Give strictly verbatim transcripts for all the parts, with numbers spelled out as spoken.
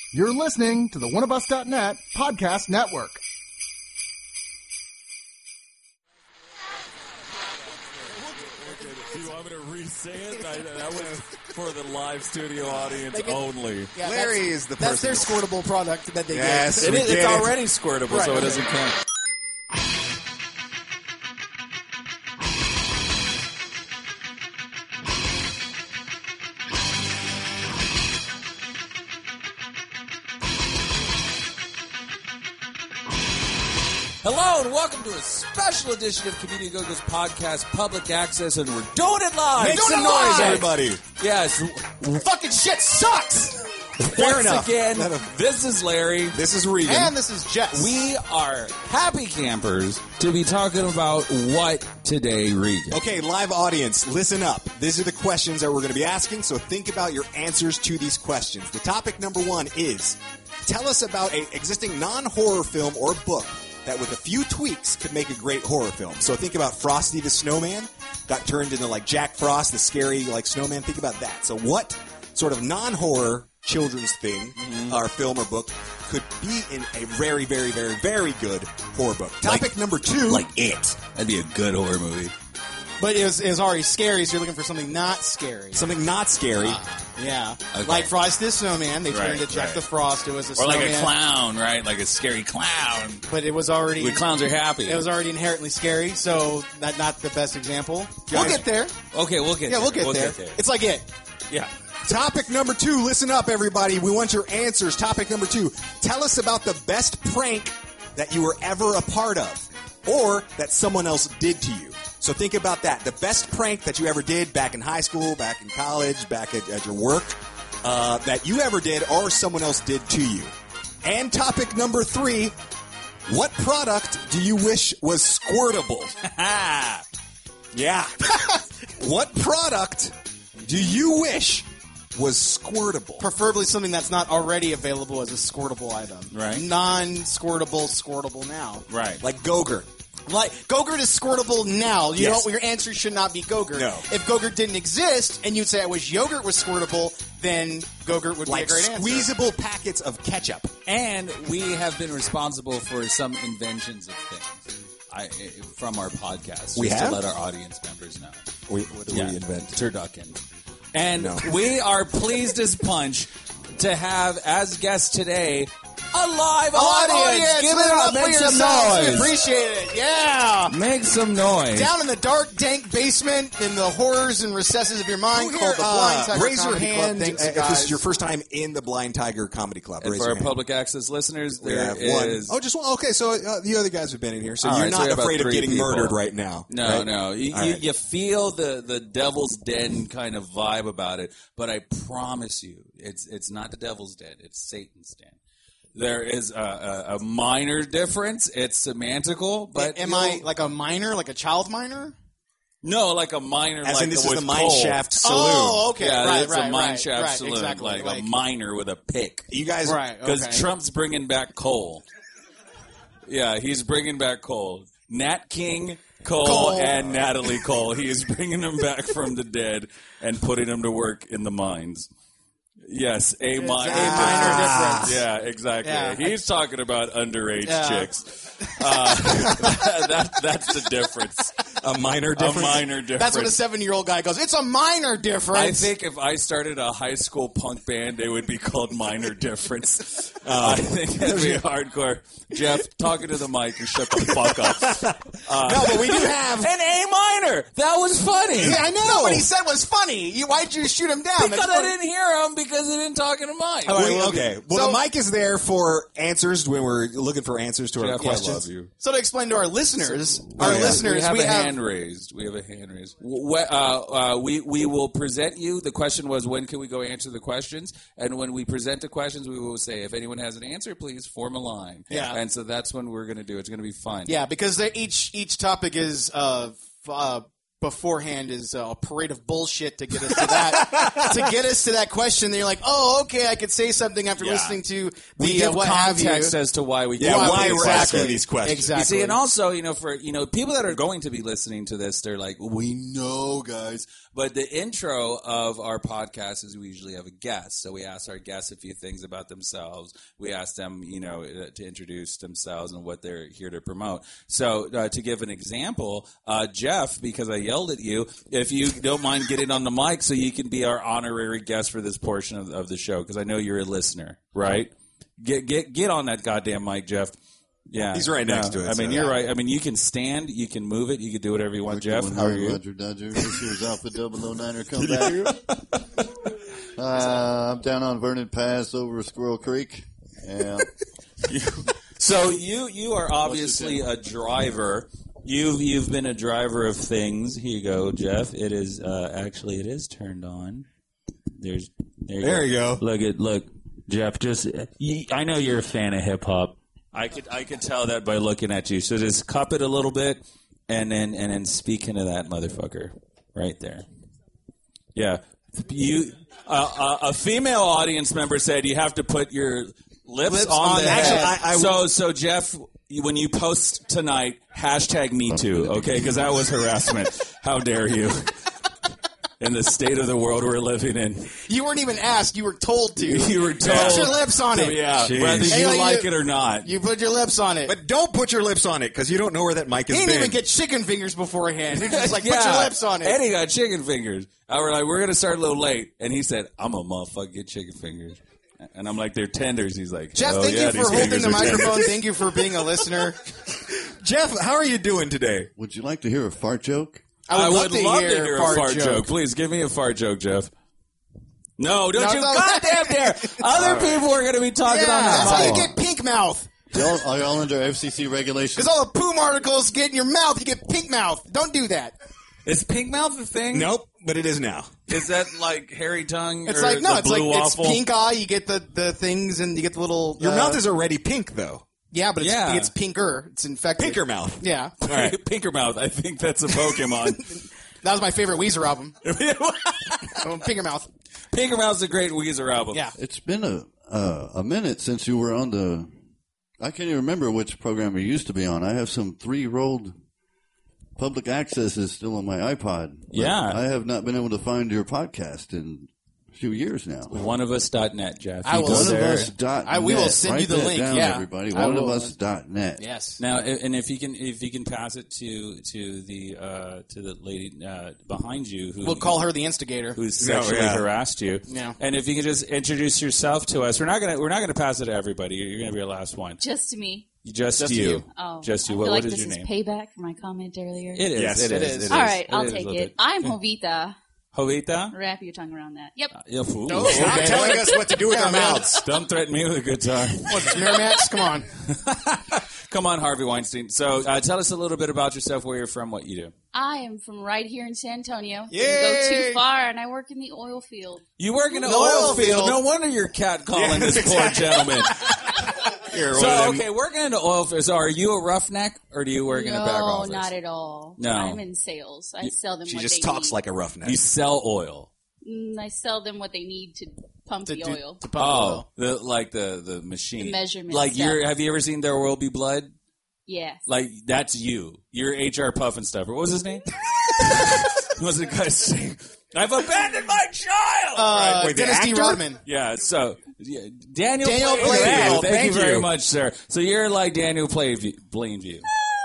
You're listening to the one of us dot net podcast network. Do you want me to re-say it? I, that was for the live studio audience They can- only. Yeah, Larry that's- is the That's their person. squirtable product that they Yes. get. It we is, get it's it. already squirtable, Right, so it okay. doesn't count. Hello and welcome to a special edition of Community Go-Go's podcast, Public Access, and we're doing it live. Make Doing some it noise, live. everybody. Yes. Fucking shit sucks! Fair Once enough. again, this is Larry. This is Regan. And this is Jess. We are happy campers to be talking about what today, Regan? Okay, live audience, listen up. These are the questions that we're going to be asking, so think about your answers to these questions. The topic number one is, tell us about an existing non-horror film or book that with a few tweaks could make a great horror film. So think about Frosty the Snowman, got turned into like Jack Frost, the scary like snowman. Think about that. So what sort of non-horror children's thing, mm-hmm. or film or book, could be in a very, very, very, very good horror book? Topic Like- number two. Like It. That'd be a good horror movie. But it was, it was already scary, so you're looking for something not scary. Something not scary. Uh, yeah. Okay. Like Frosty the Snowman. They turned Right, into Jack right. the Frost. It was a Or like snowman, a clown, right? Like a scary clown. but it was already Where clowns are happy. it was already inherently scary, so that not the best example. We'll Guys- get there. Okay, we'll get Yeah, there. we'll get, there. It's like it. Yeah. Topic number two. Listen up, everybody. We want your answers. Topic number two. Tell us about the best prank that you were ever a part of or that someone else did to you. So think about that. The best prank that you ever did back in high school, back in college, back at, at your work, uh, that you ever did or someone else did to you. And topic number three. What product do you wish was squirtable? Yeah. What product do you wish was squirtable? Preferably something that's not already available as a squirtable item. Right. Non-squirtable, squirtable now. Right. Like Go-Gurt. Like, Go-Gurt is squirtable now. You Yes. don't, your answer should not be Go-Gurt. No. If Go-Gurt didn't exist, and you'd say, I wish yogurt was squirtable, then Go-Gurt would Like be a great answer. squeezable packets of ketchup. And we have been responsible for some inventions of things I, from our podcast. We just have? to let our audience members know. We, what did Yeah. we invent? Turducken. And No. we are pleased as punch to have as guests today a live audience. Give it up. Make some yourselves. We noise. appreciate it. Yeah. Make some noise. Down in the dark, dank basement, in the horrors and recesses of your mind, Who called here, the Blind uh, Tiger raise your Comedy Club. hand Thanks, uh, if guys. this is your first time in the Blind Tiger Comedy Club. And Raise for your our hand. public access listeners, We there have one. is. Oh, just one. Okay, so uh, the other guys have been in here, so All you're right, so not we have about afraid of three getting people. murdered right now. No, right? no. You, All you, right. you feel the, the devil's den kind of vibe about it, but I promise you, it's it's not the devil's den. It's Satan's den. There is a, a, a minor difference. It's semantical, but Am you'll- I like a minor, like a child minor? no like a minor? As like in, this with is the mine coal. shaft saloon. Oh, okay. Yeah, right, it's right, a mine right, shaft right, saloon, exactly. like, Like- a miner with a pick. You guys, Right. Because Okay. Trump's bringing back coal. Yeah, he's bringing back coal. Nat King Cole, Cole. and Natalie Cole. He is bringing them back from the dead and putting them to work in the mines. Yes, a, mi- a minor difference. Yeah, exactly. Yeah. He's talking about underage Yeah. chicks. Uh, that, that's the difference. a minor difference. A minor difference. That's what a seven-year-old guy goes. It's a minor difference. I think if I started a high school punk band, it would be called Minor Difference. Uh, I think it'd be hardcore. Jeff, talking to the mic and shut the fuck up. Uh, No, but we do have. An A minor. That was funny. Yeah, I know. No, what he said was funny. You, why'd you shoot him down? Because That's I funny. didn't hear him because he didn't talk in a mic. All right, We- well, okay. Well, so- the mic is there for answers when we're looking for answers to our Jeff, I questions. love you. So to explain to our listeners, our yeah. listeners, we have we a have hand raised. We have a hand raised. W- uh, uh, we we will present you. The question was, when can we go answer the questions? And when we present the questions, we will say, if anyone has an answer, please form a line. Yeah. And so that's when we're going to do it. It's going to be fun. yeah, because they, each each topic is uh, f- uh, beforehand is uh, a parade of bullshit to get us to that to get us to that question. Then you're like, oh, okay, I could say something after Yeah. listening to the We give uh, what have you. context as to why we Yeah, come up why with we're these asking questions. these questions. Exactly. You see, and also, you know, for you know, people that are going to be listening to this, they're like, "We know, guys." But the intro of our podcast is we usually have a guest, so we ask our guests a few things about themselves. We ask them, you know, uh, to introduce themselves and what they're here to promote. So, uh, to give an example, uh, Jeff, because I yelled at you, if you don't mind getting on the mic, so you can be our honorary guest for this portion of, of the show, because I know you're a listener, right? Get get get on that goddamn mic, Jeff. Yeah, He's right next to it, I mean, so- you're right. I mean, you can stand, you can move it, you can do whatever you want. Jeff, how are you? Roger Dodger. This here's Alpha double oh niner come back. Uh, I'm down on Vernon Pass over Squirrel Creek. Yeah. So you you are obviously a driver. You've you've been a driver of things. Here you go, Jeff. It is uh, actually it is turned on. There's there you There go. you go. Look at look, Jeff. Just you, I know you're a fan of hip hop. I could I could tell that by looking at you. So just cup it a little bit, and then and then speak into that motherfucker right there. Yeah, you. Uh, a, a female audience member said you have to put your lips, Lips on, on the the head. head. I- I- so so Jeff, when you post tonight, hashtag me too, okay? Because that was harassment. How dare you? In the state of the world we're living in. You weren't even asked. You were told to. You were told. Put your lips on to- it. Yeah, Jeez. whether Hey, you like, like you- it or not. You put your lips on it. But don't put your lips on it because you don't know where that mic he has didn't been. even get chicken fingers beforehand. You're just like, put Yeah. your lips on it. Eddie got chicken fingers. I were like, we're going to start a little late. And he said, I'm a motherfucker, get chicken fingers. And I'm like, they're tenders. He's like, Jeff, oh, thank yeah, you these for holding fingers the are tender. microphone. Thank you for being a listener. Jeff, how are you doing today? Would you like to hear a fart joke? I would, I love, would to, love hear to hear a fart fart joke. joke. Please give me a fart joke, Jeff. No, don't No, you no. goddamn dare. Other people are going to be talking Yeah, on that's the how you mic. get pink mouth. Y'all, are y'all under F C C regulations? Because all the poom articles get in your mouth, you get pink mouth. Don't do that. Is pink mouth a thing? Nope, but it is now. Is that like hairy tongue It's or like, no, the it's like, blue waffle? it's pink eye. You get the, the things and you get the little. Your uh, mouth is already pink, though. Yeah, but it's, Yeah. it's pinker. It's infected. Pinker mouth. Yeah. All right. Pinker mouth. I think that's a Pokemon. That was my favorite Weezer album. Oh, Pinker Mouth. Pinker mouth's a great Weezer album. Yeah. It's been a uh, a minute since you were on the. I can't even remember which program you used to be on. I have some three year old public access is still on my iPod. but Yeah. I have not been able to find your podcast in a few years now. One of us dot net, Jeff. I You will go One of there. us dot net. I- we will send Write you the that link, down, yeah. everybody. I One of will. us dot net. Yes. Now, and if you can, if you can pass it to to the uh, to the lady uh, behind you, who We'll call her the instigator. who sexually yeah. harassed you. Yeah. And if you can just introduce yourself to us, we're not gonna we're not gonna pass it to everybody. You're gonna be our last one. Just to me. Just, Just you. you. Oh, Just you. I What, feel what like is this your is name? payback for my comment earlier. It is. Yes, it it is. is. It All is. right, It I'll is a take little it. bit. I'm Jovita. Jovita? Wrap your tongue around that. Yep. Yeah, fool. Oh, Stop okay. telling us what to do with Yeah, our man. mouths. Don't threaten me with a good time. What's Miramax? Come on. Come on, Harvey Weinstein. So uh, tell us a little bit about yourself, where you're from, what you do. I am from right here in San Antonio. Yay! Didn't go too far, and I work in the oil field. You work in an The oil oil field. field. No wonder you're catcalling this poor gentleman. You're one of So, them- okay, working in the oil field. So are you a roughneck, or do you work in a back no, office? not at all. No. I'm in sales. I sell them She what just they talks need. like a roughneck. You sell oil. Mm, I sell them what they need to pump To the do- oil. to pump Oh, oil. the like the the machine, The measurement Like stuff. you're. Have you ever seen There Will Be Blood? Yes. Like that's you. You're H R Puff and stuff. What was his name? What was the guy saying? I've abandoned my child. Uh, Wait, the Dennis D. actor? Rodman. Yeah, so yeah, Daniel, Daniel Plainview. Plainview. Thank, Thank you very you. much, sir. So you're like Daniel Plainview. Plainview.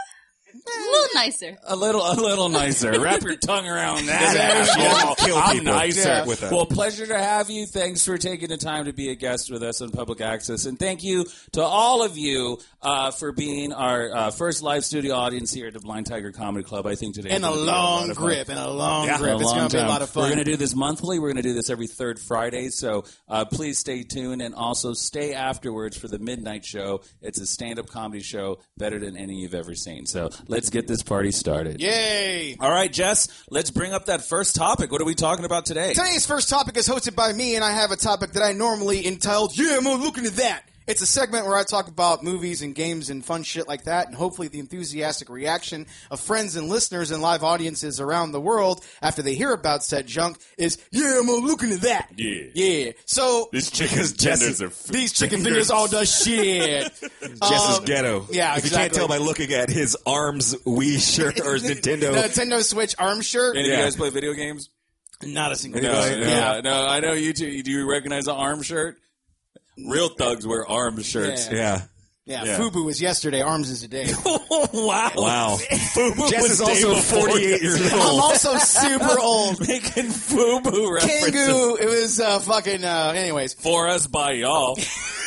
A little nicer. A little, a little nicer. Wrap your tongue around that. She doesn't asshole. kill I'm people. nicer. Yeah. With a- Well, pleasure to have you. Thanks for taking the time to be a guest with us on Public Access, and thank you to all of you uh, for being our uh, first live studio audience here at the Blind Tiger Comedy Club. I think today And is a gonna be lot long of fun. grip. And a long Yeah. grip. A It's long going to be a time. lot of fun. We're going to do this monthly. We're going to do this every third Friday. So uh, please stay tuned and also stay afterwards for the midnight show. It's a stand-up comedy show better than any you've ever seen. So let's get this party started. Yay. All right, Jess, let's bring up that first topic. What are we talking about today? Today's first topic is hosted by me, and I have a topic that I normally entitled, Yeah, I'm gonna look into that. It's a segment where I talk about movies and games and fun shit like that, and hopefully the enthusiastic reaction of friends and listeners and live audiences around the world after they hear about said junk is, yeah, I'm looking at that. Yeah. Yeah. So These chicken tenders are f- these chicken fingers all does shit. Jess's Um, ghetto. yeah, If you can't exactly. tell by looking at his ARMS Wii shirt or his Nintendo. The Nintendo Switch arm shirt. Any of Yeah. you guys play video games? Not a single No, one. no, Yeah. no. I know you two. Do you recognize the arm shirt? Real thugs wear arm shirts. Yeah. Yeah. Yeah, Yeah. Fubu was yesterday, Arms is today. Wow. Wow. Fubu Jess was is day also before forty-eight years I'm old. also super old. Making Fubu references. Kangu, it was uh, fucking, uh, anyways. For us by y'all.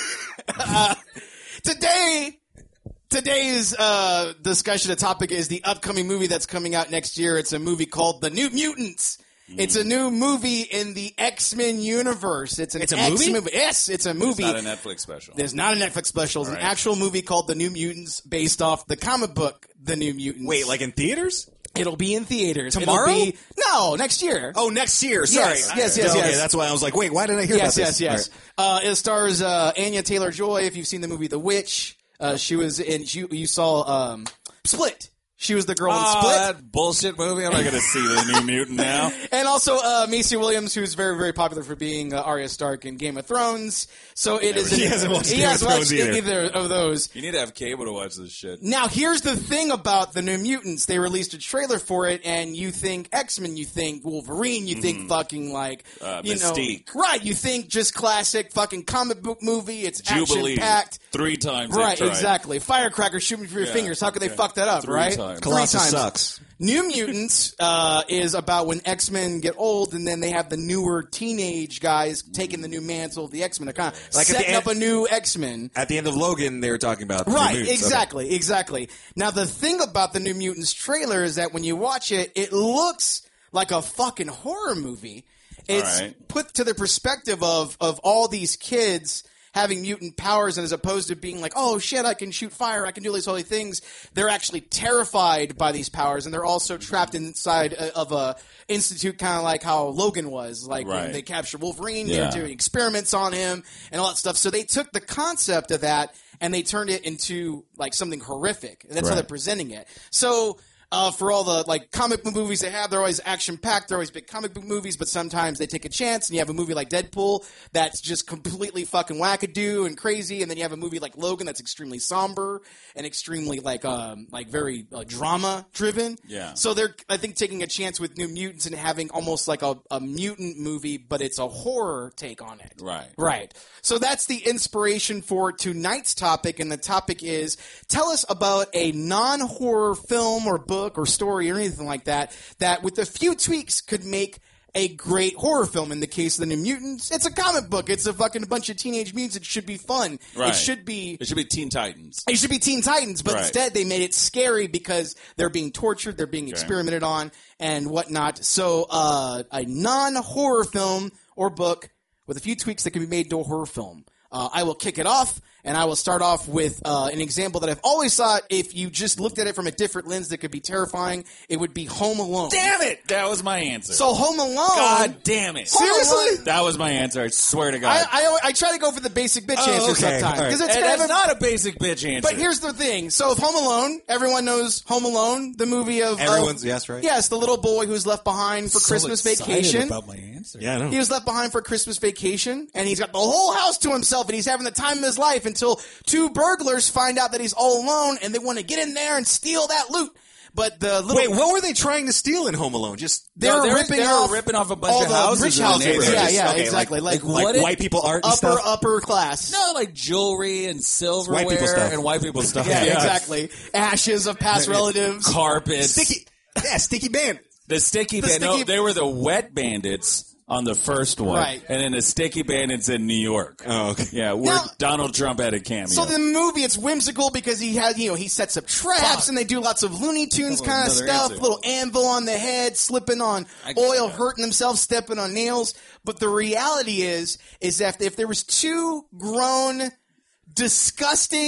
Today, today's uh, discussion, the topic is the upcoming movie that's coming out next year. It's a movie called The New Mutants. It's a new movie in the X-Men universe. It's an It's a X movie? Yes, it's a movie. Not a Netflix special. There's not a Netflix special. It's an Right. actual movie called The New Mutants based off the comic book The New Mutants. Wait, like in theaters? It'll be in theaters. Tomorrow? It'll be, no, next year. Oh, next year. Sorry. Yes, yes, yes, Okay, yes. that's why I was like, wait, why did I hear Yes, about yes, this? yes. Uh, it stars uh, Anya Taylor-Joy. If you've seen the movie The Witch, uh, she was in. You, you saw um, Split. She was the girl in Oh, Split. that bullshit movie. I'm not going to see the New Mutant now. And also uh, Macy Williams, who's very, very popular for being uh, Arya Stark in Game of Thrones. So it is. He hasn't watched he Game of hasn't Thrones watched either. either of those. You need to have cable to watch this shit. Now, here's the thing about the New Mutants. They released a trailer for it, and you think X-Men, you think Wolverine, you think fucking like, Uh, you Mystique. know, right? You think just classic fucking comic book movie. It's Jubilee. action packed. Three times. they Right, tried. exactly. Firecracker shooting through your Yeah, fingers. How could they okay. fuck that up, Three right? times. Three Colossus times. sucks. New Mutants uh, is about when X-Men get old, and then they have the newer teenage guys taking the new mantle of the X-Men. They're kind of Like at the setting end- up a new X-Men. At the end of Logan, they were talking about the Right, mutants. exactly, exactly. Now, the thing about the New Mutants trailer is that when you watch it, it looks like a fucking horror movie. It's right. put to the perspective of, of all these kids having mutant powers, and as opposed to being like, oh shit, I can shoot fire, I can do all these holy things, they're actually terrified by these powers, and they're also trapped inside a, of a institute, kind of like how Logan was, like when Right. they captured Wolverine, Yeah. they were doing experiments on him and all that stuff. So they took the concept of that and they turned it into like something horrific. And that's how Right. they're presenting it. So uh, for all the like comic book movies they have, they're always action packed. They're always big comic book movies, but sometimes they take a chance and you have a movie like Deadpool that's just completely fucking wackadoo and crazy, and then you have a movie like Logan that's extremely somber and extremely like um like very uh, drama driven. Yeah. So they're I think taking a chance with New Mutants and having almost like a, a mutant movie, but it's a horror take on it. Right. Right. So that's the inspiration for tonight's topic, and the topic is tell us about a non-horror film or book or story or anything like that that with a few tweaks could make a great horror film. In the case of the New Mutants, it's a comic book. It's a fucking bunch of teenage mutants. It should be fun. Right. It should be It should be Teen Titans. it should be Teen Titans, but Right. instead they made it scary because they're being tortured, they're being experimented on, and whatnot. So, uh, a non-horror film or book with a few tweaks that can be made to a horror film. Uh, I will kick it off, and I will start off with uh, an example that I've always thought if you just looked at it from a different lens that could be terrifying, it would be Home Alone. Damn it! That was my answer. So Home Alone... God damn it! Seriously? That was my answer. I swear to God. I, I, I try to go for the basic bitch Oh, answer okay. sometimes. All right. Because it's and kind that's of a, not a basic bitch answer. But here's the thing. So, if Home Alone, everyone knows Home Alone, the movie of Everyone's- of- yes, right. Yes, the little boy who's left behind for Christmas vacation. my answer. Yeah, I know. He was left behind for Christmas vacation, and he's got the whole house to himself, and he's having the time of his life until two burglars find out that he's all alone, and they want to get in there and steal that loot. But the little Wait, what were they trying to steal in Home Alone? Just they were No, they were- ripping they were off ripping off a bunch all of the houses rich in the houses. neighborhood. Yeah, yeah, Okay, exactly. Like, like like What it- white people art and upper stuff? upper class. No, like jewelry and silverware White people stuff. and white people stuff. Yeah, exactly. Ashes of past relatives. Carpets. Sticky. Yeah, Sticky Bandit. The sticky The bandits. No, sticky- they were the wet bandits on the first one. Right. And then the sticky bandits in New York. Oh, okay. Yeah, where Now- Donald Trump had a cameo. So the movie, it's whimsical because he has, you know, he sets up traps and they do lots of Looney Tunes Come on, kind of another stuff. answer. Little anvil on the head, slipping on I- oil, hurting themselves, stepping on nails. But the reality is, is that if there was two grown, disgusting,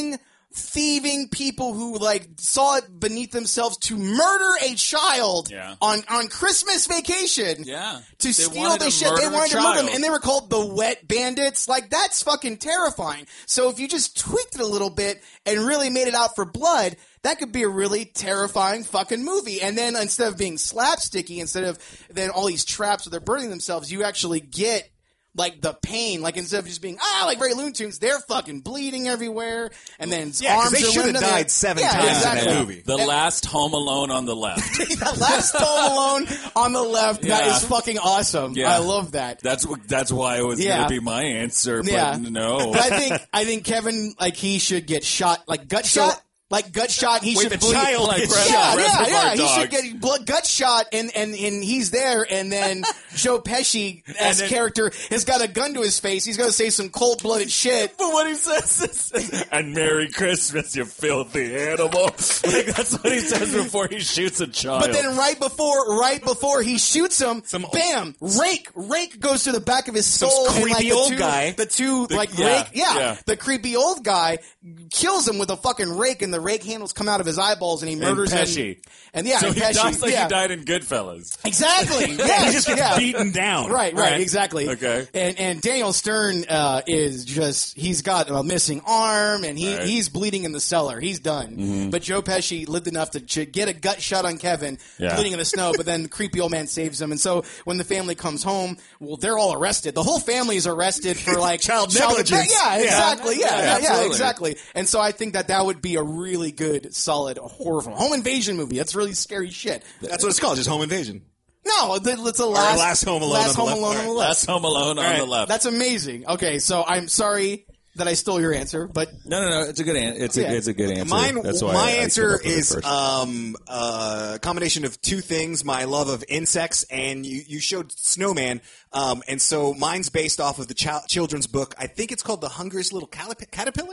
thieving people who like saw it beneath themselves to murder a child Yeah. on on Christmas vacation. Yeah. To They steal wanted the to shit. murder They a wanted to murder them, child. and they were called the Wet Bandits. Like, that's fucking terrifying. So if you just tweaked it a little bit and really made it out for blood, that could be a really terrifying fucking movie. And then instead of being slapsticky, instead of then all these traps where they're burning themselves, you actually get like the pain. Like instead of just being ah like very Looney Tunes, they're fucking bleeding everywhere, and then Yeah, 'cause arms they are should have limp, and died they- seven yeah, times in exactly. that movie. The last Home Alone on the left. The last Home Alone on the left. That Yeah. is fucking awesome. Yeah. I love that. That's what. That's why it was Yeah. going to be my answer. But Yeah. no. But I think I think Kevin like he should get shot like gut shot. Like gut shot, he Wait, should the bleed. child like gets Res- yeah, Reservoir yeah, yeah. He Dogs. should get blood gut shot, and, and, and he's there, and then Joe Pesci as then- character has got a gun to his face. He's going to say some cold blooded shit. But what he says is, and Merry Christmas, you filthy animal. Like, that's what he says before he shoots a child. But then right before, right before he shoots him, bam, rake, rake goes to the back of his skull. and like creepy the old two, guy. the two like yeah, rake, yeah, yeah. the creepy old guy kills him with a fucking rake, and the rake handles come out of his eyeballs, and he murders and him. Pesci. And yeah, so and he Pesci, dies like yeah. he died in Goodfellas. Exactly. Yeah, He just gets yeah. beaten down. Right, right, exactly. Okay. And and Daniel Stern uh, is just he's got a missing arm, and he Right. he's bleeding in the cellar. He's done. Mm-hmm. But Joe Pesci lived enough to, to get a gut shot on Kevin, Yeah. bleeding in the snow. But then the creepy old man saves him, and so when the family comes home, well, they're all arrested. The whole family is arrested for like Child negligence. Yeah, Yeah. exactly. Yeah, yeah, yeah, absolutely. exactly. And so I think that that would be a really good, solid horror film, home invasion movie. That's really scary shit. That's what it's called, just home invasion. No, it's a last, Last Home Alone last on the Home left. Alone on the left. That's Home Alone on the left. That's amazing. Okay, so I'm sorry that I stole your answer, but no, no, no. It's a good. An- it's a. Yeah. It's a good answer. Mine, That's why my I- I came answer up with it is first. um, uh, a combination of two things: my love of insects, and you, you showed Snowman. Um, and so mine's based off of the ch- children's book. I think it's called The Hungriest Little Calip- Caterpillar.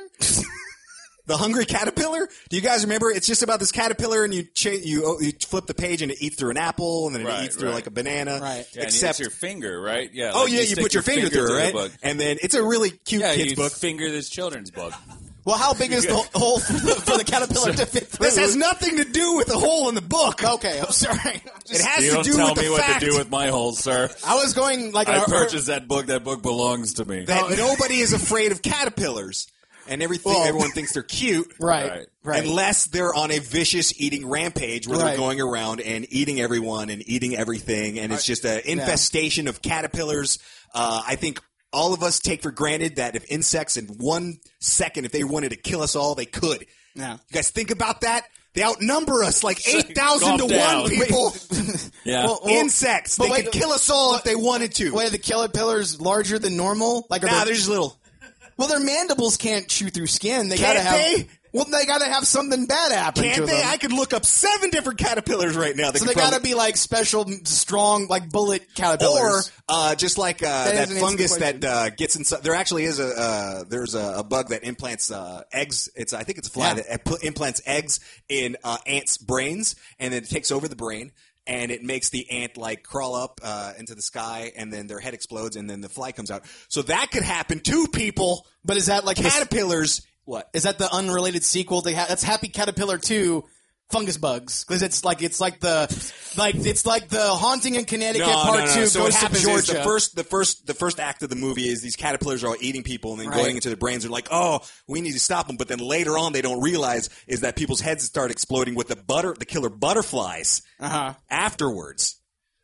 The Hungry Caterpillar. Do you guys remember? It's just about this caterpillar, and you cha- you oh, you flip the page, and it eats through an apple, and then it Right, eats through right. like a banana. Right. Yeah, and Except, it's your finger, right? Yeah. oh like yeah, you, stick put your finger, through to it, the right? book. And then it's a really cute Yeah, kids you book. finger this children's book. well, how big is the hole for the, for the caterpillar to fit through? This has nothing to do with the hole in the book. Okay, I'm sorry. It has You to don't do tell with me the what fact to do with my holes, sir. I was going like I a- purchased that book. That book belongs to me. that nobody is afraid of caterpillars, and everything. Well- everyone thinks they're cute. right, Right. right. Unless they're on a vicious eating rampage where Right. they're going around and eating everyone and eating everything, and it's just an infestation of caterpillars. Uh, I think all of us take for granted that if insects in one second, if they wanted to kill us all, they could. Yeah. You guys think about that? They outnumber us like eight thousand to Calm down. one, people. Yeah. Well, well, Insects. but They wait, could kill us all if they wanted to. Wait, are the caterpillars larger than normal? Like, are Nah, they- they're just little. well, their mandibles can't chew through skin. They Can't gotta have. they? Well, they gotta have something bad happen to Can't they? them. I could look up seven different caterpillars right now. That so could they gotta probably- be like special, strong, like bullet or caterpillars. uh, just like uh, that, doesn't answer the fungus question. that uh, gets inside. There actually is a uh, there's a, a bug that implants uh, eggs. It's I think it's a fly Yeah. that pu- implants eggs in uh, ants' brains, and then it takes over the brain. And it makes the ant like crawl up uh, into the sky, and then their head explodes, and then the fly comes out. So that could happen to people. But is that like this- Caterpillars. What? Is that the unrelated sequel to ha- that's Happy Caterpillar two? Fungus bugs, because it's like it's like the like it's like the Haunting in Connecticut Part Two So goes what to happens Georgia. is the first, the first, the first act of the movie is these caterpillars are all eating people, and then Right. going into their brains. They're like, "Oh, we need to stop them." But then later on, they don't realize is that people's heads start exploding with the butter, the killer butterflies Uh-huh. afterwards.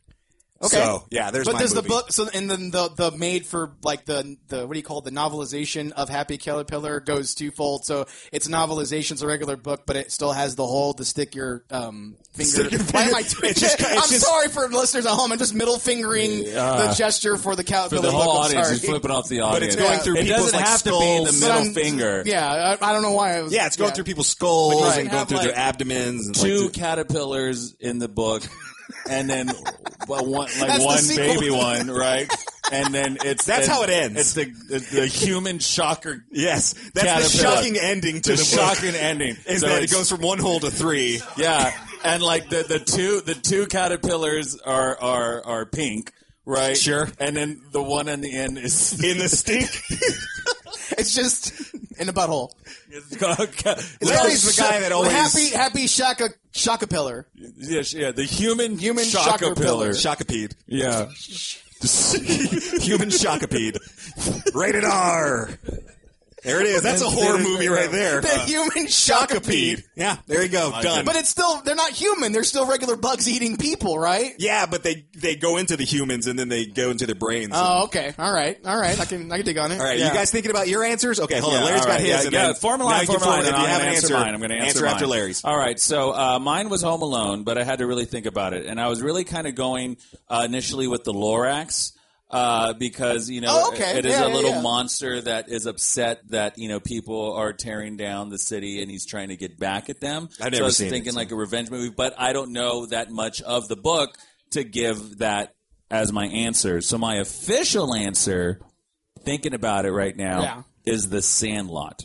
Okay. So yeah, there's but my does movie. the book so and then the the made for like the the what do you call it, the novelization of Happy Caterpillar goes twofold. So it's novelization's a regular book, but it still has the hole to stick your um finger. Stick your Why am I finger- doing it's just- that? it's I'm just- sorry for listeners at home. I'm just middle fingering the gesture for the For caterpillar the whole book. I'm audience, sorry. he's flipping off the But audience. it's going through It people's doesn't like have to be in the skulls. middle Some- finger. Yeah, I, I don't know why. I was, Yeah, it's going yeah. through people's skulls Right. and going Have, through like, their abdomens. And Two like, caterpillars in the book, and then well, one, like That's the one sequel. baby one, right? And then it's That's it's- how it ends. It's the the, the human shocker. yes, that's the Caterpillar. shocking ending to The, the, book, shocking ending is So that it it's- goes from one hole to three. Yeah, and like the, the two the two caterpillars are are are pink, right? Sure. And then the one in the end is In the stink. It's just in a butthole. It's called, Larry's the guy that always happy happy shaka shakapillar. yeah, yeah, the human Human shocker shocker pillar. Shockapede. Yeah. Human Shockapede. Rated R. There it is. That's a horror movie right there. The human shakapede. Yeah, there you go. Done. But it's still, they're not human. They're still regular bugs eating people, right? yeah, but they they go into the humans and then they go into their brains. Oh, okay. All right. All right. I can I can dig on it. All right, Yeah. you guys thinking about your answers? Okay, hold on. Yeah, Larry's all got right, his. yeah, and yeah, then form a now line, you can form a line, If and you I'm have gonna an answer answer, mine. I'm going to answer, answer mine. after Larry's. All right, so uh, mine was Home Alone, but I had to really think about it, and I was really kind of going uh, initially with the Lorax. Uh, because, you know, Oh, okay. it is Yeah, a yeah, little yeah. monster that is upset that, you know, people are tearing down the city and he's trying to get back at them. I've never so I was seen it, thinking so- like a revenge movie, but I don't know that much of the book to give that as my answer. So my official answer, thinking about it right now, Yeah. is The Sandlot.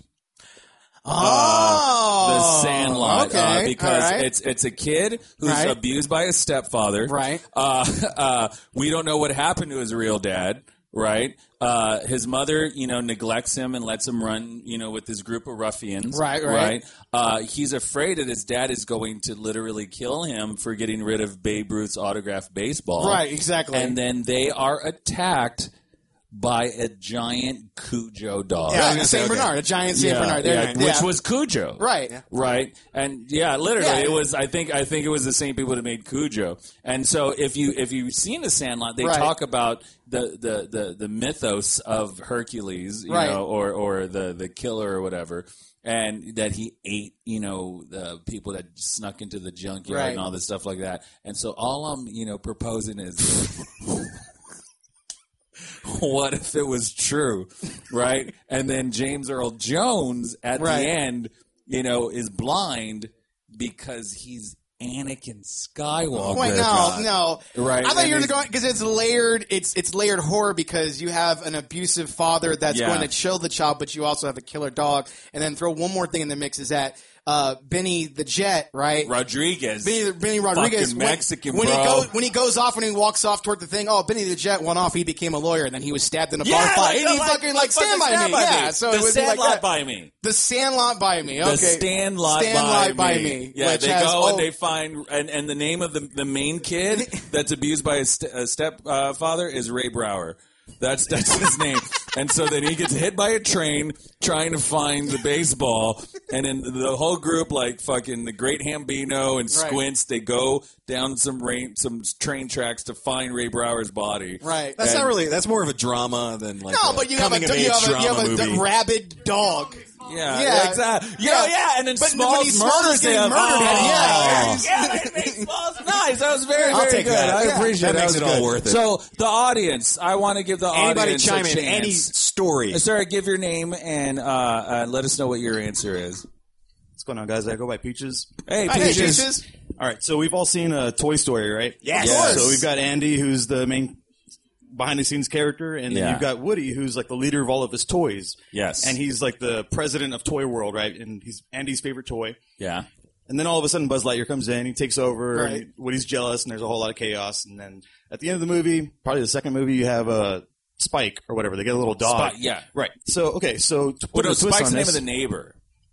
Oh. The Sandlot, Okay. uh, because All right. it's it's a kid who's Right. abused by his stepfather. Right. Uh, uh, we don't know what happened to his real dad. Right. Uh, his mother, you know, neglects him and lets him run, you know, with this group of ruffians. Right, right. Right. Uh, he's afraid that his dad is going to literally kill him for getting rid of Babe Ruth's autographed baseball. Right, exactly. And then they are attacked by a giant Cujo dog. Yeah, gonna a say, Saint okay. Bernard, a giant Saint Yeah, Bernard. yeah, There, which yeah. was Cujo, Right. Right, and yeah, literally, Yeah. it was. I think I think it was the same people that made Cujo. And so, if you if you've seen The Sandlot, they Right. talk about the, the, the, the mythos of Hercules, you Right. know, or or the the killer or whatever. And that he ate, you know, the people that snuck into the junkyard Right. and all this stuff like that. And so, all I'm, you know, proposing is, what if it was true, right? And then James Earl Jones at Right. the end, you know, is blind because he's Anakin Skywalker. Wait, no, no. Right, I thought and you were he's- going because it's layered. It's it's layered horror because you have an abusive father that's Yeah. going to chill the child, but you also have a killer dog. And then throw one more thing in the mix is that uh, Benny the Jet, right? Rodriguez. Benny, Benny Rodriguez, Fucking when- Mexican, when, bro. he goes when he goes off and he walks off toward the thing. Oh, Benny the Jet went off. He became a lawyer, and then he was stabbed in a Yeah, bar fight. like, and he like, fucking like, fucking stand by Stand me. Yeah, so the it would be like Sandlot that. by me. The Sandlot by me. Okay. The Stanlot Stanlot by, by me. me, Yeah, which they has- go oh. and they find, and, and the name of the the main kid that's abused by his st- uh, step uh, father is Ray Brower. That's that's his name. And so then he gets hit by a train trying to find the baseball, and then the whole group, like fucking the Great Hambino and Right. Squints, they go down some rain, some train tracks to find Ray Brower's body. Right. That's And- not really. That's more of a drama than like No, a but you have a, coming of you age have a, you drama have a, movie. d- rabid dog. Yeah, Yeah. exactly. Yeah. Yeah, yeah, and then But Smalls when he Smalls murders is getting him. murdered, Oh. yeah. yeah, that makes Smalls nice. That was very, I'll very take good. that. I Yeah. appreciate That it. makes was it all good. worth it. So the audience, I want to give the Anybody audience chime a in chance. any story. Uh, Sarah, give your name and uh, uh, let us know what your answer is. What's going on, guys? I go by Peaches. Hey, Hey, Peaches. Peaches. All right, so we've all seen uh, Toy Story, right? Yes. Of course. So we've got Andy, who's the main behind-the-scenes character, and then Yeah. you've got Woody, who's like the leader of all of his toys. Yes. And he's like the president of Toy World, right? And he's Andy's favorite toy. Yeah. And then all of a sudden, Buzz Lightyear comes in, he takes over, Right. and Woody's jealous, and there's a whole lot of chaos. And then at the end of the movie, probably the second movie, you have uh, Spike or whatever. They get a little dog. Spike, yeah. Right. So okay, so to What put a was twist Spike's on name this, of the neighbor?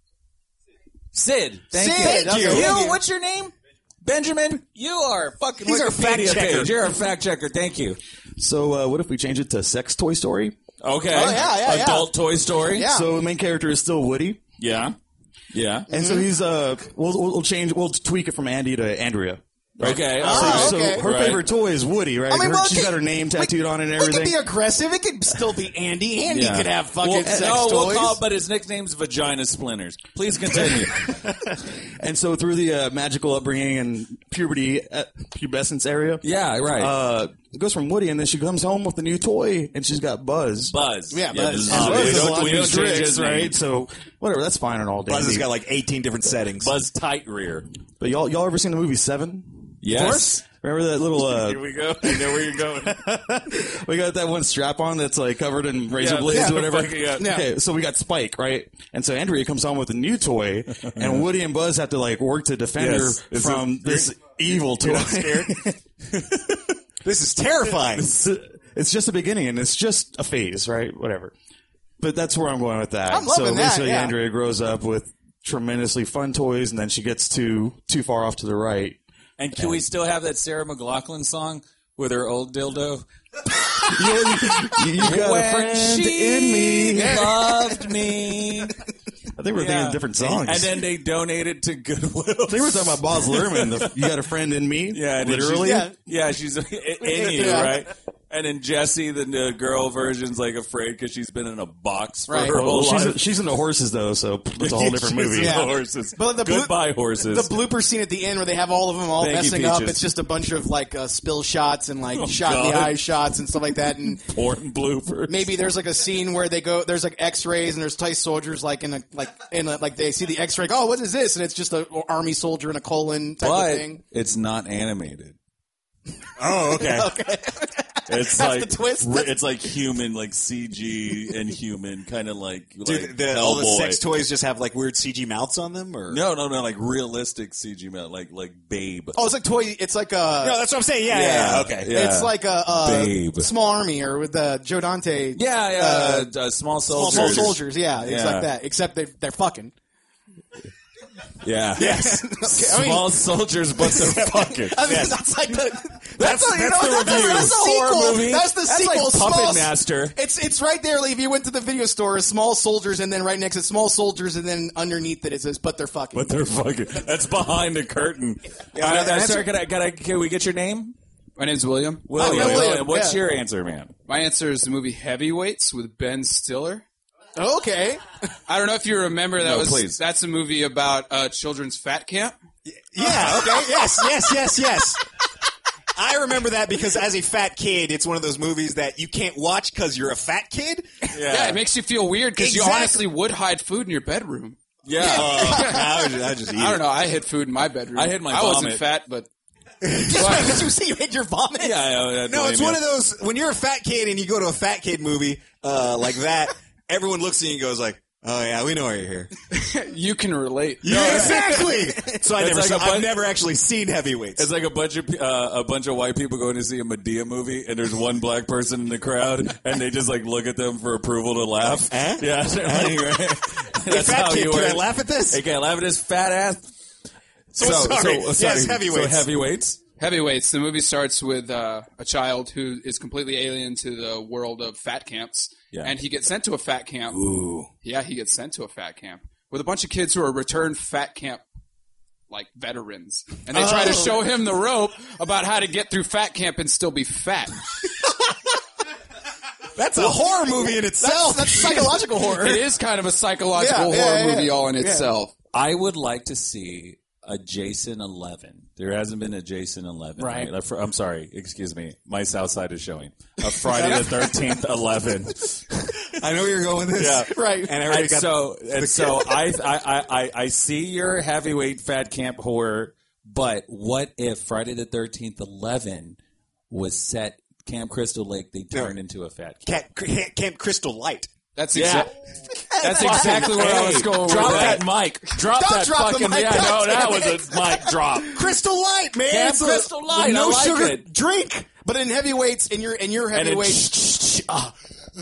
Sid. Thank Sid, you. Thank Thank you. you. Thank you. What's your name? Benjamin, you are fucking He's our Wikipedia fact checker. page. You're a fact checker. Thank you. So uh, what if we change it to Sex Toy Story? Okay. Oh, yeah, yeah, yeah. Adult Toy Story. Yeah. So the main character is still Woody. Yeah. Yeah. And so he's uh, we'll, we'll we'll change, we'll tweak it from Andy to Andrea. Okay. Oh, all right. So okay. her Right. favorite toy is Woody, right? I mean, Her- well, she's it got her could- name tattooed on it and We could everything. be aggressive. It could still be Andy. Andy Yeah. could have fucking Well, sex no, toys. we'll call it, but his nickname's Vagina Splinters. Please continue. And so through the uh, magical upbringing and puberty, uh, pubescence area, yeah, right. uh, it goes from Woody, and then she comes home with a new toy, and she's got Buzz. Buzz. Yeah, Buzz. Buzz. Buzz we has a don't, lot we of don't change tricks, his name. right? So whatever, that's fine and all. Buzz has dandy. got like eighteen different settings. Buzz Tight Rear. But y'all, y'all ever seen the movie Seven? Yes. Remember that little? Uh, Here we go. I know where you're going. we got that one strap on that's like covered in razor Yeah, blades yeah, or whatever. fucking, yeah. Yeah. Okay, so we got Spike, right? And so Andrea comes home with a new toy, and Woody and Buzz have to like work to defend Yes. her Is from it- this evil toy. This is terrifying. it's, it's just a beginning, and it's just a phase, right? Whatever. But that's where I'm going with that. I'm so loving that, basically, yeah. Andrea grows up with tremendously fun toys, and then she gets too too far off to the right. And can we still have that Sarah McLachlan song with her old dildo? You, you got a friend in me. Loved me. I think we're thinking different songs. And then they donated to Goodwill. I think we're talking about Boz Lerman. The, you got a friend in me. Yeah, and then literally. she's- Yeah, she's in you, Yeah. right? And then Jessie, the, the girl version's like afraid because she's been in a box for Right. her Well, whole she's life. she's into horses though, so it's a whole different She's movie. into Yeah. horses. But the blue- Goodbye horses. The blooper scene at the end where they have all of them all Thank you, messing up. Peaches. It's just a bunch of like uh, spill shots and like Oh, shot in the God. eye shots and stuff like that. And Porn bloopers. maybe there's like a scene where they go, there's like X-rays and there's Thai soldiers like in a like in a, like they see the X-ray. Like, oh, what is this? And it's just an army soldier in a colon type But of thing. it's not animated. Oh, okay. Okay. It's That's like the twist? re- It's like human, like C G and human, kind of like Dude, like the, all the Hellboy. sex toys just have like weird C G mouths on them, or No, no, no, like realistic C G mount, like like Babe. Oh, it's like toy. It's like a. No, that's what I'm saying. Yeah, yeah, yeah. Okay. Yeah. It's like a, a Babe. small army or with uh, Joe Dante. Yeah, yeah, uh, uh, small soldiers. Small soldiers, yeah, it's Yeah. like that. Except they they're fucking. Yeah. Yes. Okay, I mean- Small soldiers, but they're fucking. I mean, that's like the That's- a, you that's know, the that's a- review. That's a Horror sequel. movie. That's the That's sequel. like Puppet Small- Master. It's it's right there. Like, if you went to the video store, small soldiers, and then right next to small soldiers, and then underneath it it says, "But they're fucking." But they're fucking. That's behind the curtain. Yeah, Uh, another uh, answer? sir, can I, can I, can we get your name? My name's William. William. yeah, William, William. What's yeah. your answer, man? My answer is the movie Heavyweights with Ben Stiller. Okay. I don't know if you remember that No, was please. that's a movie about uh, children's fat camp. Yeah, okay. Yes, yes, yes, yes. I remember that because as a fat kid, it's one of those movies that you can't watch because you're a fat kid. Yeah, it makes you feel weird because Exactly. you honestly would hide food in your bedroom. Yeah. I would just, I would just eat I don't it. know. I hid food in my bedroom. I hid my I wasn't vomit. fat, but Did you see you hit your vomit? Yeah, yeah, yeah, No, it's one of those, when you're a fat kid and you go to a fat kid movie uh, like that, everyone looks at you and goes like, oh yeah, we know why you're here. you can relate. Yeah, exactly. So I It's never like saw, a bunch- I've never actually seen Heavyweights. It's like a bunch of uh, a bunch of white people going to see a Medea movie, and there's one black person in the crowd, and they just like look at them for approval to laugh. Eh? Yeah, they're like, right? Hey, That's fat how kid, you can I were. laugh at this? Hey, can I laugh at this fat ass? So sorry. Yes, Heavyweights. So heavyweights. Heavyweights. The movie starts with uh, a child who is completely alien to the world of fat camps, Yeah. and he gets sent to a fat camp. Ooh. Yeah, he gets sent to a fat camp with a bunch of kids who are returned fat camp like veterans, and they try to show him the rope about how to get through fat camp and still be fat. That's a horror movie in itself. That's psychological horror. It is kind of a psychological Yeah, yeah, horror yeah, yeah. movie all in Yeah. itself. I would like to see a Jason eleven. There hasn't been a Jason eleven. Right. A fr- I'm sorry. Excuse me. My South Side is showing. A Friday the thirteenth eleven. I know where you're going with this. Yeah. Right. And I already And got so, and so I, I, I, I see your heavyweight fat camp horror, but what if Friday the thirteenth eleven was set Camp Crystal Lake? They turned into a fat camp. Camp, Camp Crystal Light. That's Yeah. exactly. That's exactly where I was going. Drop with that mic. Drop Don't that drop the fucking. mic. Yeah, God no, that damn was a mic drop. Crystal Light, man. Camp It's a- Crystal Light. No I like sugar it. drink. But in heavyweights, in your in your And heavyweights, then, ah,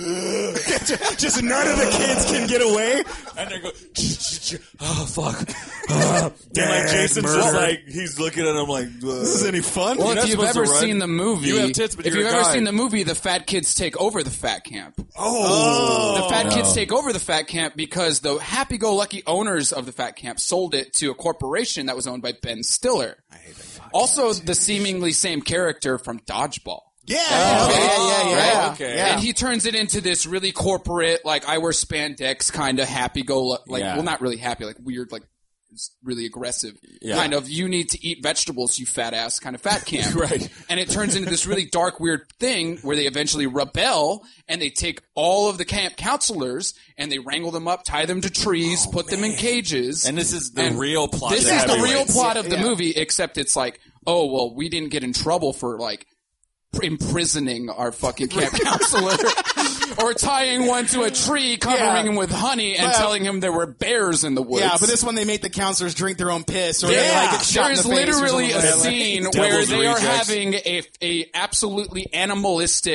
Just none of the kids can get away. and they go, oh fuck. Ah. And like Dead Jason's murder. just like he's looking at him like, This is any fun? Well, You're not if you've supposed to ever run. seen the movie, You have tits, but if you're you've a ever guy. seen the movie, the fat kids take over the fat camp. Oh. The fat kids take over the fat camp because the happy-go-lucky owners of the fat camp sold it to a corporation that was owned by Ben Stiller. Also, the seemingly same character from Dodgeball. Yeah. yeah, okay. yeah, yeah, yeah. Oh, okay. Yeah. And he turns it into this really corporate, like I wear spandex kind of happy-go, like Yeah. well, not really happy, like weird, like it's really aggressive Yeah. kind of. You need to eat vegetables, you fat ass kind of fat camp, Right. And it turns into this really dark, weird thing where they eventually rebel and they take all of the camp counselors and they wrangle them up, tie them to trees, put them in cages. And this is the And real plot. This to is the real Heavyweights. plot of the Yeah. movie, except it's like, oh well, we didn't get in trouble for like imprisoning our fucking camp counselor or tying one to a tree, covering Yeah. him with honey, and Well- telling him there were bears in the woods. yeah, but this one they make the counselors drink their own piss, or they Yeah, like get shot there's in the face or literally something a like that. scene Devil's where they are Rejects. having a, a absolutely animalistic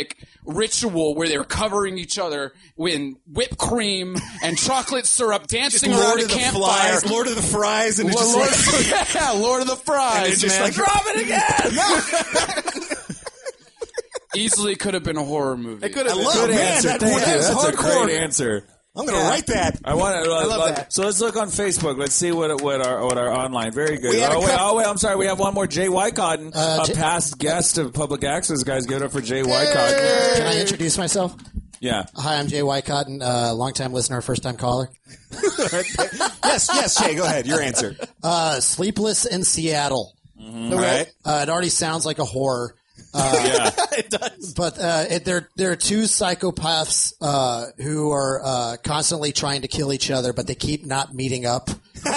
ritual where they were covering each other in whipped cream and chocolate syrup, dancing around Lord a of the campfire. Flies, Lord of the Fries, and it's Lord, just like, yeah, Lord of the Fries, and it's just man. like, drop it again! Easily could have been a horror movie. It could have I been. love Good man, answer. that, Thank that you. was That's a hardcore. great answer. I'm going to write that. I want to. Uh, love uh, that. So let's look on Facebook. Let's see what what our what our online. Very good. We had a Oh wait, couple- oh wait, I'm sorry. We have one more. Jay Wycotton, Uh, a J- past guest of Public Access. Guys, give it up for Jay Wycotton. Can I introduce myself? Yeah. Hi, I'm Jay Wycotton, uh, longtime listener, first time caller. Yes, yes, Jay, go ahead. Your answer. Uh, Sleepless in Seattle. All right. Uh, it already sounds like a horror. Yeah. It does. But uh, it, there, there are two psychopaths uh, who are uh, constantly trying to kill each other, but they keep not meeting up.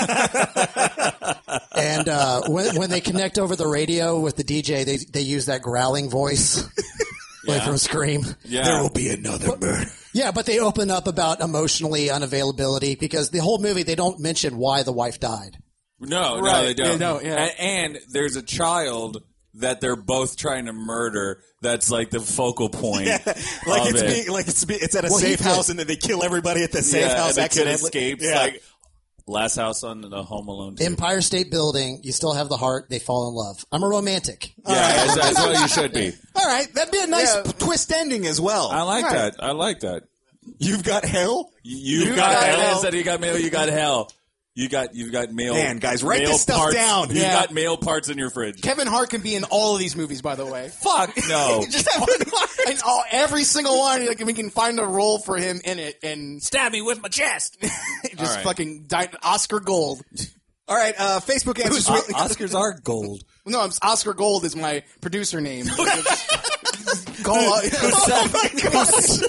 And uh, when, when they connect over the radio with the D J, they they use that growling voice, like from Scream. Yeah. There will be another murder. Yeah, but they open up about emotionally unavailability because the whole movie they don't mention why the wife died. No, no, Right. they don't. They don't, yeah. A- And, there's a child that they're both trying to murder. That's like the focal point. Like of it's it. being, like it's be, it's at a Well, he safe did. house, and then they kill everybody at the safe yeah, house and the kid accidentally. escapes. Yeah. Like Last House on the Home Alone. two. Empire State Building, you still have the heart, they fall in love. I'm a romantic. Yeah, that's, that's what you should be. All right, that'd be a nice Yeah. p- twist ending as well. I like Right. that. I like that. You've got hell. You've You got, got hell. hell. Instead, you got mail. You got hell. You got you've got mail. Man, guys, write mail this stuff parts. down. You've Yeah. got mail parts in your fridge. Kevin Hart can be in all of these movies, by the way. Fuck no. Just in all, every single one, like we can find a role for him in it, and Stab me with my chest. just All right. fucking di- Oscar Gold. All right, uh, Facebook answers. O- Oscars are gold. No, I'm, Oscar Gold is my producer name. Call out. Oh my gosh.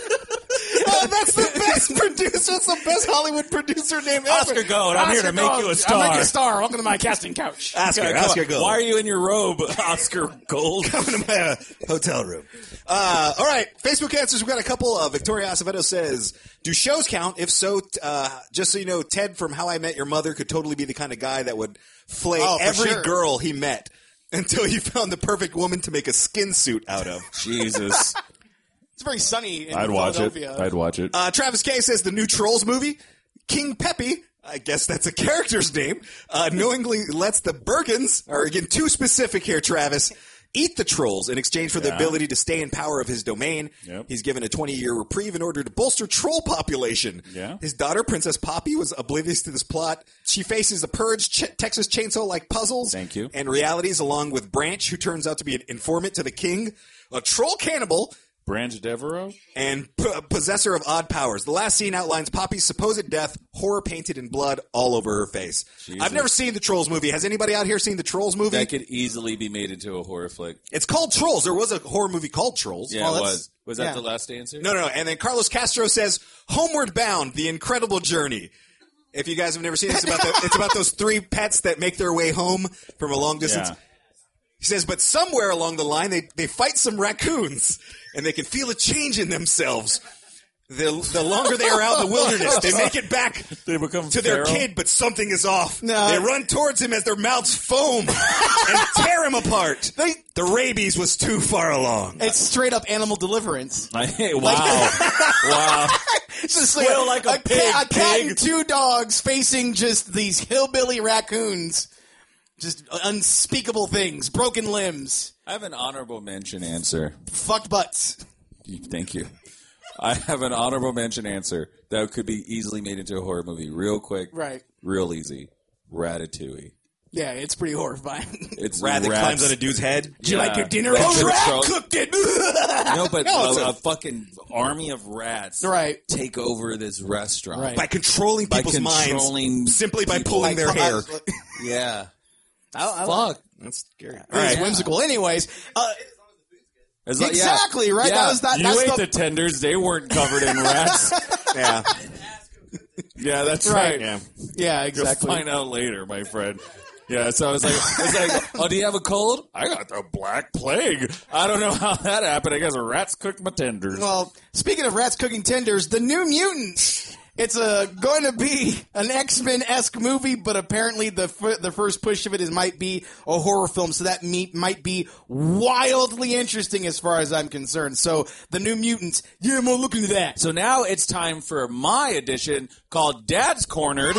Oh, that's the best producer. That's the best Hollywood producer name ever. Oscar Gold. I'm here to Oscar make Gold. you a I'll star. make you a star. Welcome to my casting couch. Oscar, Yeah, come Oscar on. Gold. Why are you in your robe, Oscar Gold? Coming to my uh, hotel room. Uh, all right, Facebook answers. We've got a couple. Uh, Victoria Acevedo says, "Do shows count? If so, t- uh, just so you know, Ted from How I Met Your Mother could totally be the kind of guy that would flay Oh, for every sure. girl he met until he found the perfect woman to make a skin suit out of." Jesus. It's very sunny in I'd watch it. Philadelphia. I'd watch it. Uh, Travis K says the new Trolls movie, King Peppy, I guess that's a character's name, uh, knowingly lets the Bergens, or again, too specific here, Travis, eat the trolls in exchange for the Yeah. ability to stay in power of his domain. Yep. He's given a twenty-year reprieve in order to bolster troll population. Yeah. His daughter, Princess Poppy, was oblivious to this plot. She faces a purge, ch- Texas Chainsaw-like puzzles. Thank you. And realities, along with Branch, who turns out to be an informant to the king, a troll cannibal, Branch Devereaux? and p- possessor of odd powers. The last scene outlines Poppy's supposed death, horror painted in blood all over her face. Jesus. I've never seen the Trolls movie. Has anybody out here seen the Trolls movie? That could easily be made into a horror flick. It's called Trolls. There was a horror movie called Trolls. Yeah, Oh, it that's- was. Was that yeah. the last answer? No, no, no. And then Carlos Castro says, Homeward Bound, The Incredible Journey. If you guys have never seen it, it's about, the, it's about those three pets that make their way home from a long distance. Yeah. He says, but somewhere along the line, they, they fight some raccoons, and they can feel a change in themselves. The, the longer they are out in the wilderness, they make it back They become to their feral? kid, but something is off. No. They run towards him as their mouths foam and tear him apart. They, the rabies was too far along. It's straight up animal deliverance. I, wow. wow. It's just Squeal like a pig, cat, a cat pig. and two dogs facing just these hillbilly raccoons. Just unspeakable things, broken limbs, I have an honorable mention answer. fucked butts. Thank you. I have an honorable mention answer that could be easily made into a horror movie. Real quick. Right. Real easy. Ratatouille. Yeah, it's pretty horrifying. It's Rat that rats. climbs on a dude's head. Do you Yeah. like your dinner? Rats Oh, are rat troll- cooked it. No, but No, it's a, a- a fucking army of rats Right. take over this restaurant. Right. By controlling By people's controlling minds simply by people. pulling their hair. Yeah. I, I, Fuck. That's scary. All It's right. whimsical. Anyways, uh, It's like, yeah. Exactly, right? Yeah. That was that- You that's ate the- the tenders. They weren't covered in rats. Yeah. Yeah, that's Right. right. Yeah. yeah, You'll exactly. find out later, my friend. Yeah, so I was like, it's like, oh, do you have a cold? I got the Black Plague. I don't know how that happened. I guess rats cooked my tenders. Well, speaking of rats cooking tenders, the New Mutants It's a going to be an X-Men esque movie, but apparently the f- the first push of it is might be a horror film, so that meat might be wildly interesting as far as I'm concerned. So the New Mutants, yeah, I'm gonna look into that. So now it's time for my edition called Dad's Cornered.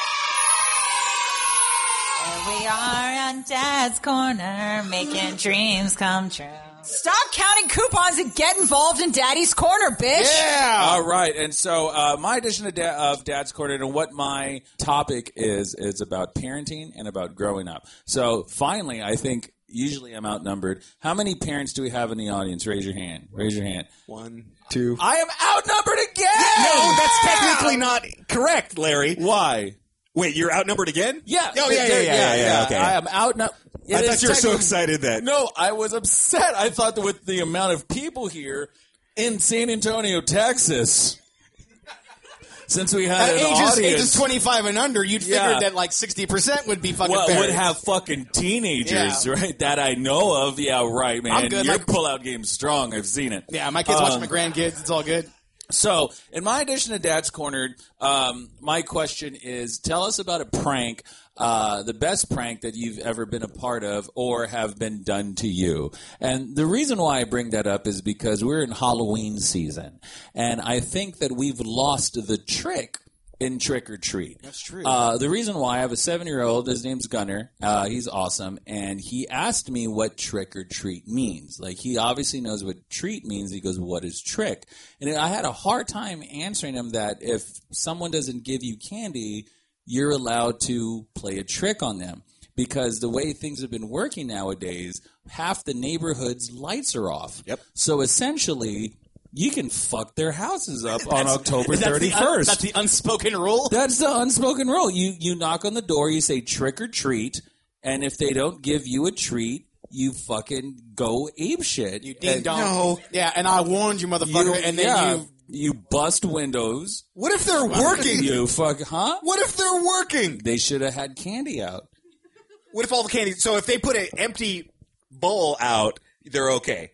We are on Dad's Corner, making dreams come true. Stop counting coupons and get involved in Daddy's Corner, bitch! Yeah! All right, and so uh, my edition of, da- of Dad's Corner and what my topic is, is about parenting and about growing up. So finally, I think usually I'm outnumbered. How many parents do we have in the audience? Raise your hand. Raise your hand. One, two. I am outnumbered again! No, that's technically not correct, Larry. Why? Wait, you're outnumbered again? Yeah. Oh, yeah, yeah, yeah, yeah, yeah, okay. I am outnumbered. I thought you were so excited that... No, I was upset. I thought that with the amount of people here in San Antonio, Texas, since we had At an ages, audience... ages twenty-five and under, you'd Yeah. figure that like sixty percent would be fucking well, parents. would have fucking teenagers, Yeah. right? That I know of. Yeah, right, man. I'm good. Your My- pull-out game's strong. I've seen it. Yeah, my kids Um, watching my grandkids. It's all good. So, in my edition of Dad's Cornered, um, my question is, tell us about a prank, uh, the best prank that you've ever been a part of or have been done to you. And the reason why I bring that up is because we're in Halloween season. And I think that we've lost the trick in Trick or Treat. That's true. Uh, the reason why I have a seven-year-old, his name's Gunner. Uh, he's awesome, and he asked me what Trick or Treat means. Like, he obviously knows what treat means. He goes, "What is trick?" And I had a hard time answering him that if someone doesn't give you candy, you're allowed to play a trick on them. Because the way things have been working nowadays, half the neighborhood's lights are off. Yep. So essentially, you can fuck their houses up on October That's the un- thirty-first. That's the unspoken rule. That's the unspoken rule. You you knock on the door, you say trick or treat, and if they don't give you a treat, you fucking go ape shit. You ding And- dong. No. Yeah, and I warned you, motherfucker, You, and then yeah, you. you bust windows. What if they're working? You fuck, huh? What if they're working? They should have had candy out. What if all the candy... So if they put an empty bowl out, they're okay.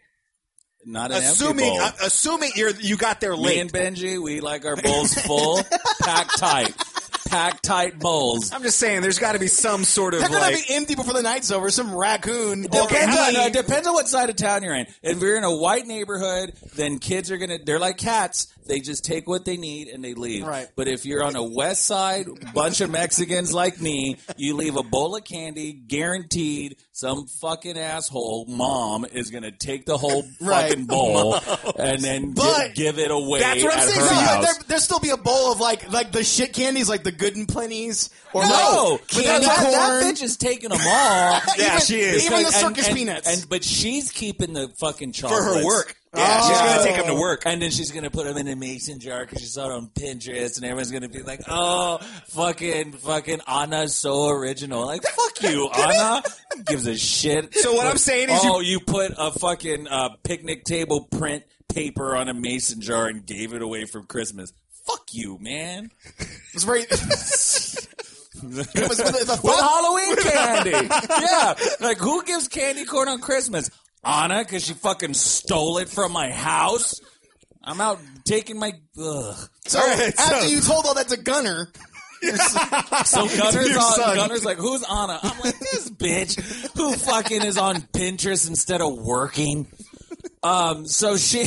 Not an Assuming empty bowl. uh, assuming you're you got there Me late. and Benji, we like our bowls full, packed tight, packed tight bowls. I'm just saying, there's got to be some sort of They're gonna like... be empty before the night's over. Some raccoon. Depends or on, me. no, it depends on what side of town you're in. If you're in a white neighborhood, then kids are gonna, they're like cats. They just take what they need and they leave. Right. But if you're on a west side, bunch of Mexicans like me, you leave a bowl of candy, guaranteed some fucking asshole mom is gonna take the whole Right. fucking bowl and then gi- But give it away That's what I'm at saying. her So you, house. there, there'll still be a bowl of like like the shit candies, like the Good and Plenties, or No, like but that, candy that, corn. that bitch is taking them all. Yeah, even, she is. Even the And- circus and- peanuts. and but she's keeping the fucking for chocolates her work. Yeah, she's Oh. gonna take them to work. And then she's gonna put them in a mason jar because she saw it on Pinterest, and everyone's gonna be like, "Oh, fucking, fucking Anna's so original." Like, fuck you, Anna. Who gives a shit? So what I'm saying is oh, you- you put a fucking uh, picnic table print paper on a mason jar and gave it away for Christmas. Fuck you, man. It's very. It was with the, the With thought- Halloween candy. Yeah. Like, who gives candy corn on Christmas? Anna, because she fucking stole it from my house? I'm out taking my... Ugh. So All right, after so- you told all that to Gunner, So Gunner's, Your on, son. Gunner's like, who's Anna? I'm like, this bitch who fucking is on Pinterest instead of working. Um, so she...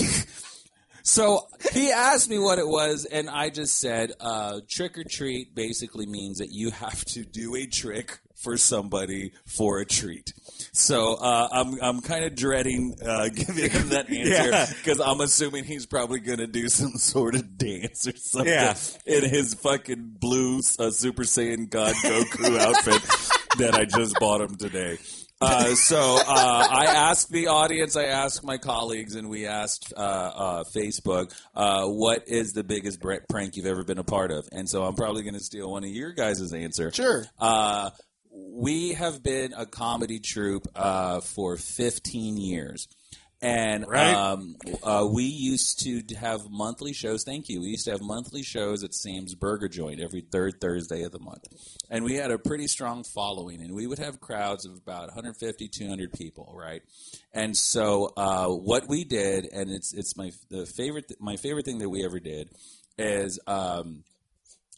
So he asked me what it was, and I just said, uh, trick or treat basically means that you have to do a trick for somebody for a treat. So uh, I'm I'm kind of dreading uh, giving him that Yeah. answer because I'm assuming he's probably going to do some sort of dance or something Yeah. in his fucking blue uh, Super Saiyan God Goku outfit that I just bought him today. Uh, so uh, I asked the audience, I asked my colleagues, and we asked uh, uh, Facebook, uh, what is the biggest br- prank you've ever been a part of? And so I'm probably going to steal one of your guys' answer. Sure. Uh, we have been a comedy troupe uh, for fifteen years. And Right. um, uh, we used to have monthly shows. Thank you. We used to have monthly shows at Sam's Burger Joint every third Thursday of the month. And we had a pretty strong following. And we would have crowds of about one fifty, two hundred people, right? And so uh, what we did, and it's it's my the favorite my favorite thing that we ever did, is um,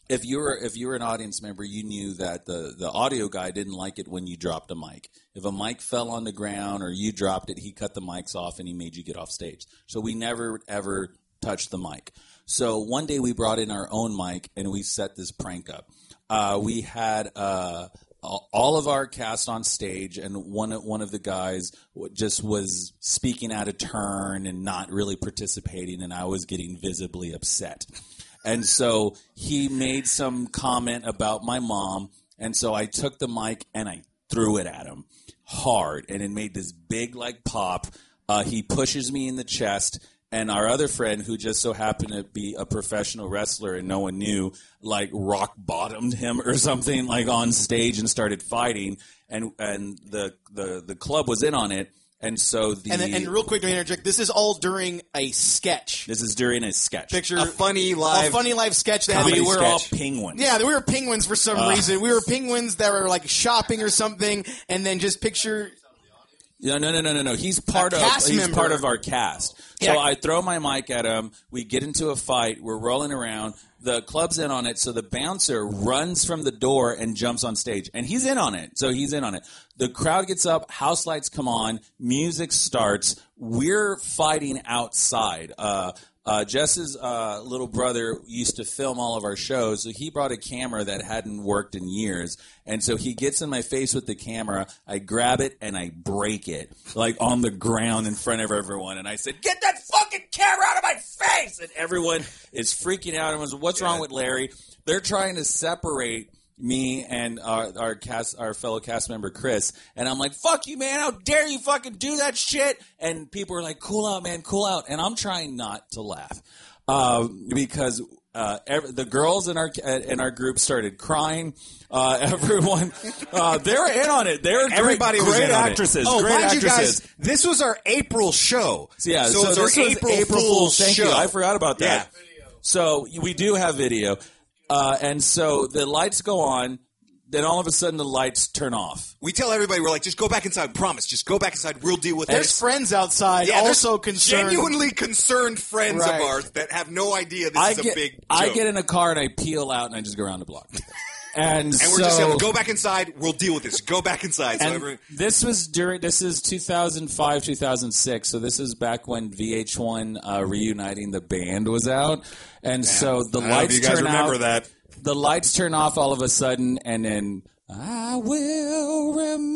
if you were if you were an audience member, you knew that the, the audio guy didn't like it when you dropped a mic. If a mic fell on the ground or you dropped it, he cut the mics off and he made you get off stage. So we never ever touched the mic. So one day we brought in our own mic and we set this prank up. Uh, we had uh, all of our cast on stage, and one one of the guys just was speaking out of turn and not really participating, and I was getting visibly upset. And so he made some comment about my mom, and so I took the mic and I threw it at him hard, and it made this big, like, pop. Uh, he pushes me in the chest, and our other friend, who just so happened to be a professional wrestler and no one knew, like, rock-bottomed him or something, like, on stage and started fighting, and and the, the, the club was in on it. And so the and, and real quick to interject, this is all during a sketch. This is during a sketch. Picture a funny live, a funny live sketch. That we were sketch. all penguins. Yeah, we were penguins for some uh, reason. We were penguins that were like shopping or something, and then just picture. Yeah, no, no, no, no, no. He's part of he's member. part of our cast. So Yeah. I throw my mic at him. We get into a fight. We're rolling around. The club's in on it, so the bouncer runs from the door and jumps on stage. And he's in on it, so he's in on it. The crowd gets up, house lights come on, music starts. We're fighting outside. Uh, uh, Jess's uh, little brother used to film all of our shows, so he brought a camera that hadn't worked in years. And so he gets in my face with the camera. I grab it and I break it, like on the ground in front of everyone. And I said, "Get that fucking camera out of my face!" And everyone is freaking out. Everyone's, "What's wrong with Larry?" They're trying to separate me and our, our cast, our fellow cast member Chris, and I'm like, "Fuck you, man! How dare you fucking do that shit?" And people are like, "Cool out, man, cool out." And I'm trying not to laugh uh, because uh, every, the girls in our in our group started crying. Uh, everyone, uh, they were in on it. They were Everybody great, was great in on it. actresses. Oh, great mind actresses. you guys, this was our April show. So, yeah, so, so it's this our was April, April Fool's Fool's. Thank show. you. I forgot about that. Yeah. So we do have video, uh, and so the lights go on. Then all of a sudden the lights turn off. We tell everybody, we're like, just go back inside. Promise, just go back inside. We'll deal with There's this. friends outside Yeah, also there's concerned. genuinely concerned friends Right. of ours that have no idea this I is get, a big joke. I get in a car and I peel out and I just go around the block. And, and so, we're just saying, go back inside. We'll deal with this. Go back inside. So and everyone, this was during. This is two thousand five, two thousand six. So this is back when V H one uh, Reuniting the Band was out, and so the I don't know lights if you guys turn remember out. that. The lights turn off all of a sudden, and then I will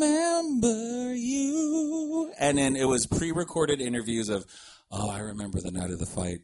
remember you. And then it was pre-recorded interviews of, "Oh, I remember the night of the fight."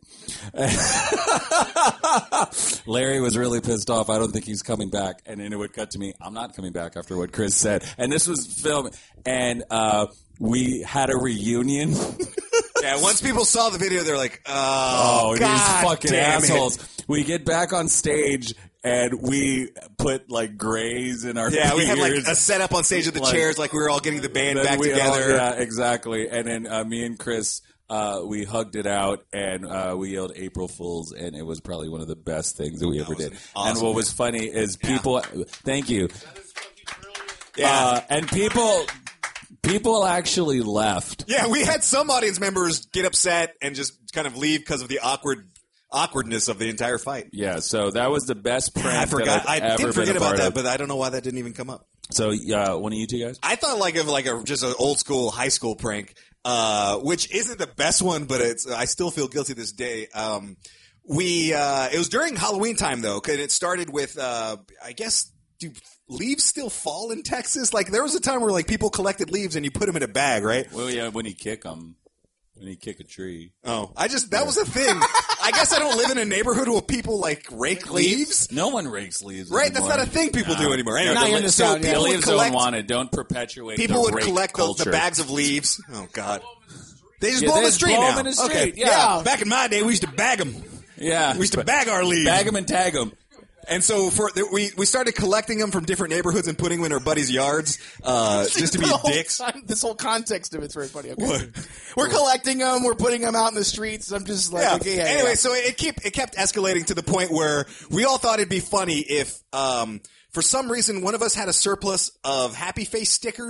Larry was really pissed off. I don't think he's coming back. And then it would cut to me, "I'm not coming back," after what Chris said. And this was filmed. And uh, we had a reunion. yeah, once people saw the video, they're like, Oh, oh, these God fucking damn it. assholes. We get back on stage. And we put, like, grays in our Yeah, we had like beards. a setup on stage of the Like, chairs, like we were all getting the band Then back we all- together. yeah, exactly. And then uh, me and Chris, uh, we hugged it out, and uh, we yelled April Fools, and it was probably one of the best things that we ever did. awesome, and what man. was funny is people. Thank you. Yeah. Uh, and people, people actually left. Yeah, we had some audience members get upset and just kind of leave because of the awkward awkwardness of the entire fight. Yeah, so that was the best prank I forgot. that I I've ever did been forget a about part that, of. but I don't know why that didn't even come up. So, uh, one of you two guys? I thought like of like a just an old school high school prank, uh, which isn't the best one, but it's I still feel guilty this day. Um, we uh, it was during Halloween time though, and it started with uh, I guess do leaves still fall in Texas? Like there was a time where like people collected leaves and you put them in a bag, right? Well, yeah, when you kick them. When you kick a tree. Oh, I just that was a thing. I guess I don't live in a neighborhood where people like rake leaves. No one rakes leaves Right, that's anymore. not a thing people do anymore. Anyway, Now the, you're in li- the so South, yeah. people would Leaves collect. don't want it. Don't perpetuate People the would rake collect the, culture. the bags of leaves. Oh God, they just Yeah, blow they them in the just street blow 'em now. in the street, Okay, yeah. Back in my day, we used to bag them. Yeah. We used to bag our leaves. Bag them and tag them. And so for we we started collecting them from different neighborhoods and putting them in our buddies' yards, uh, just to be The whole dicks. time- this whole context of it's very funny. Okay. What? We're collecting them. We're putting them out in the streets. I'm just like, Yeah. okay, yeah, anyway, yeah. so it kept it kept escalating to the point where we all thought it'd be funny if, um, for some reason, one of us had a surplus of Happy Face stickers.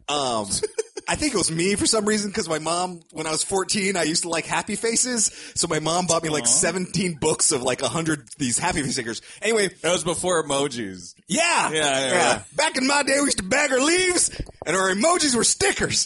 Um, I think it was me for some reason because my mom, when I was fourteen, I used to like Happy Faces. So my mom bought me like seventeen books of like one hundred these Happy Face stickers. Anyway. That was before emojis. Yeah. Yeah, yeah, yeah. yeah. Back in my day, we used to bag our leaves and our emojis were stickers.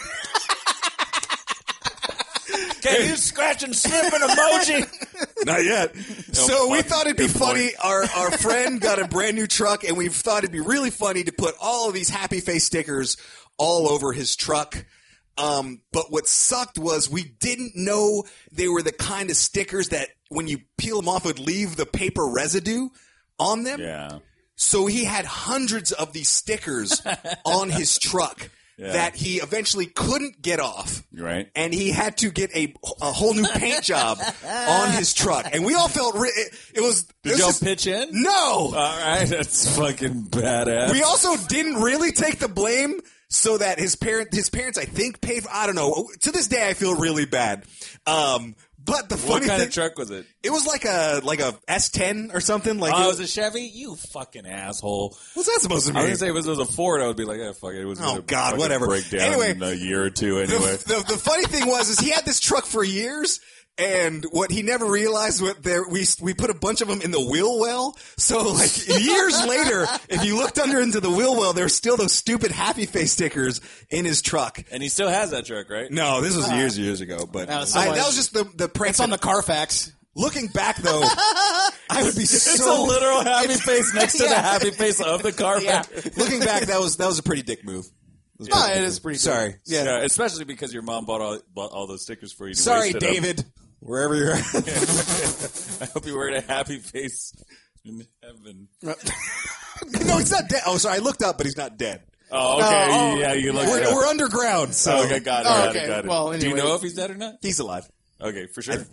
Can you scratch and snip an emoji? Not yet. So we thought it'd be funny. Our our friend got a brand new truck, and we thought it'd be really funny to put all of these Happy Face stickers all over his truck. Um, but what sucked was we didn't know they were the kind of stickers that when you peel them off would leave the paper residue on them. Yeah. So he had hundreds of these stickers on his truck. Yeah. That he eventually couldn't get off. Right. And he had to get a, a whole new paint job on his truck. And we all felt, re- it, it was... Did it was y'all just, pitch in? No! All right, that's fucking badass. We also didn't really take the blame so that his parent, his parents, I think, paid for, I don't know. To this day, I feel really bad. Um, but the funny What kind thing, of truck was it? it was like a, like a S ten or something. Like Oh, it it was a Chevy? You fucking asshole. What's that supposed to I was mean? going to say if it was a Ford, I would be like, oh, fuck it. It was Oh, gonna God, fucking whatever. break down Anyway, in a year or two The- anyway. The, the funny thing was, is he had this truck for years, and what he never realized was there we we put a bunch of them in the wheel well. So like years later, if you looked under into the wheel well, there's still those stupid Happy Face stickers in his truck. And he still has that truck, right? No, this was years years ago, but No, I, so that much- was just the the prank. It's on the Carfax. Looking back though, I would be It's so a literal happy face next to the happy face of the car. yeah. Looking back, that was that was a pretty dick move. It was No, pretty it dick is move. pretty. Sorry. Good. Yeah. Yeah, especially because your mom bought all bought all those stickers for you. To Sorry, waste it up. David. Wherever you're at. I hope you wearing a happy face in heaven. No, he's not dead. Oh, sorry. I looked up, but he's not dead. Oh, okay. Oh, oh. Yeah, you look. We're, we're underground, so Oh, okay, got it. Oh, got okay. it, got it. Well, Do you anyway. know if he's dead or not? he's alive. Okay, for sure.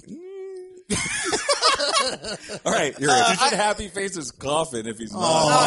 All right, you're right. you should happy face his coffin if he's not.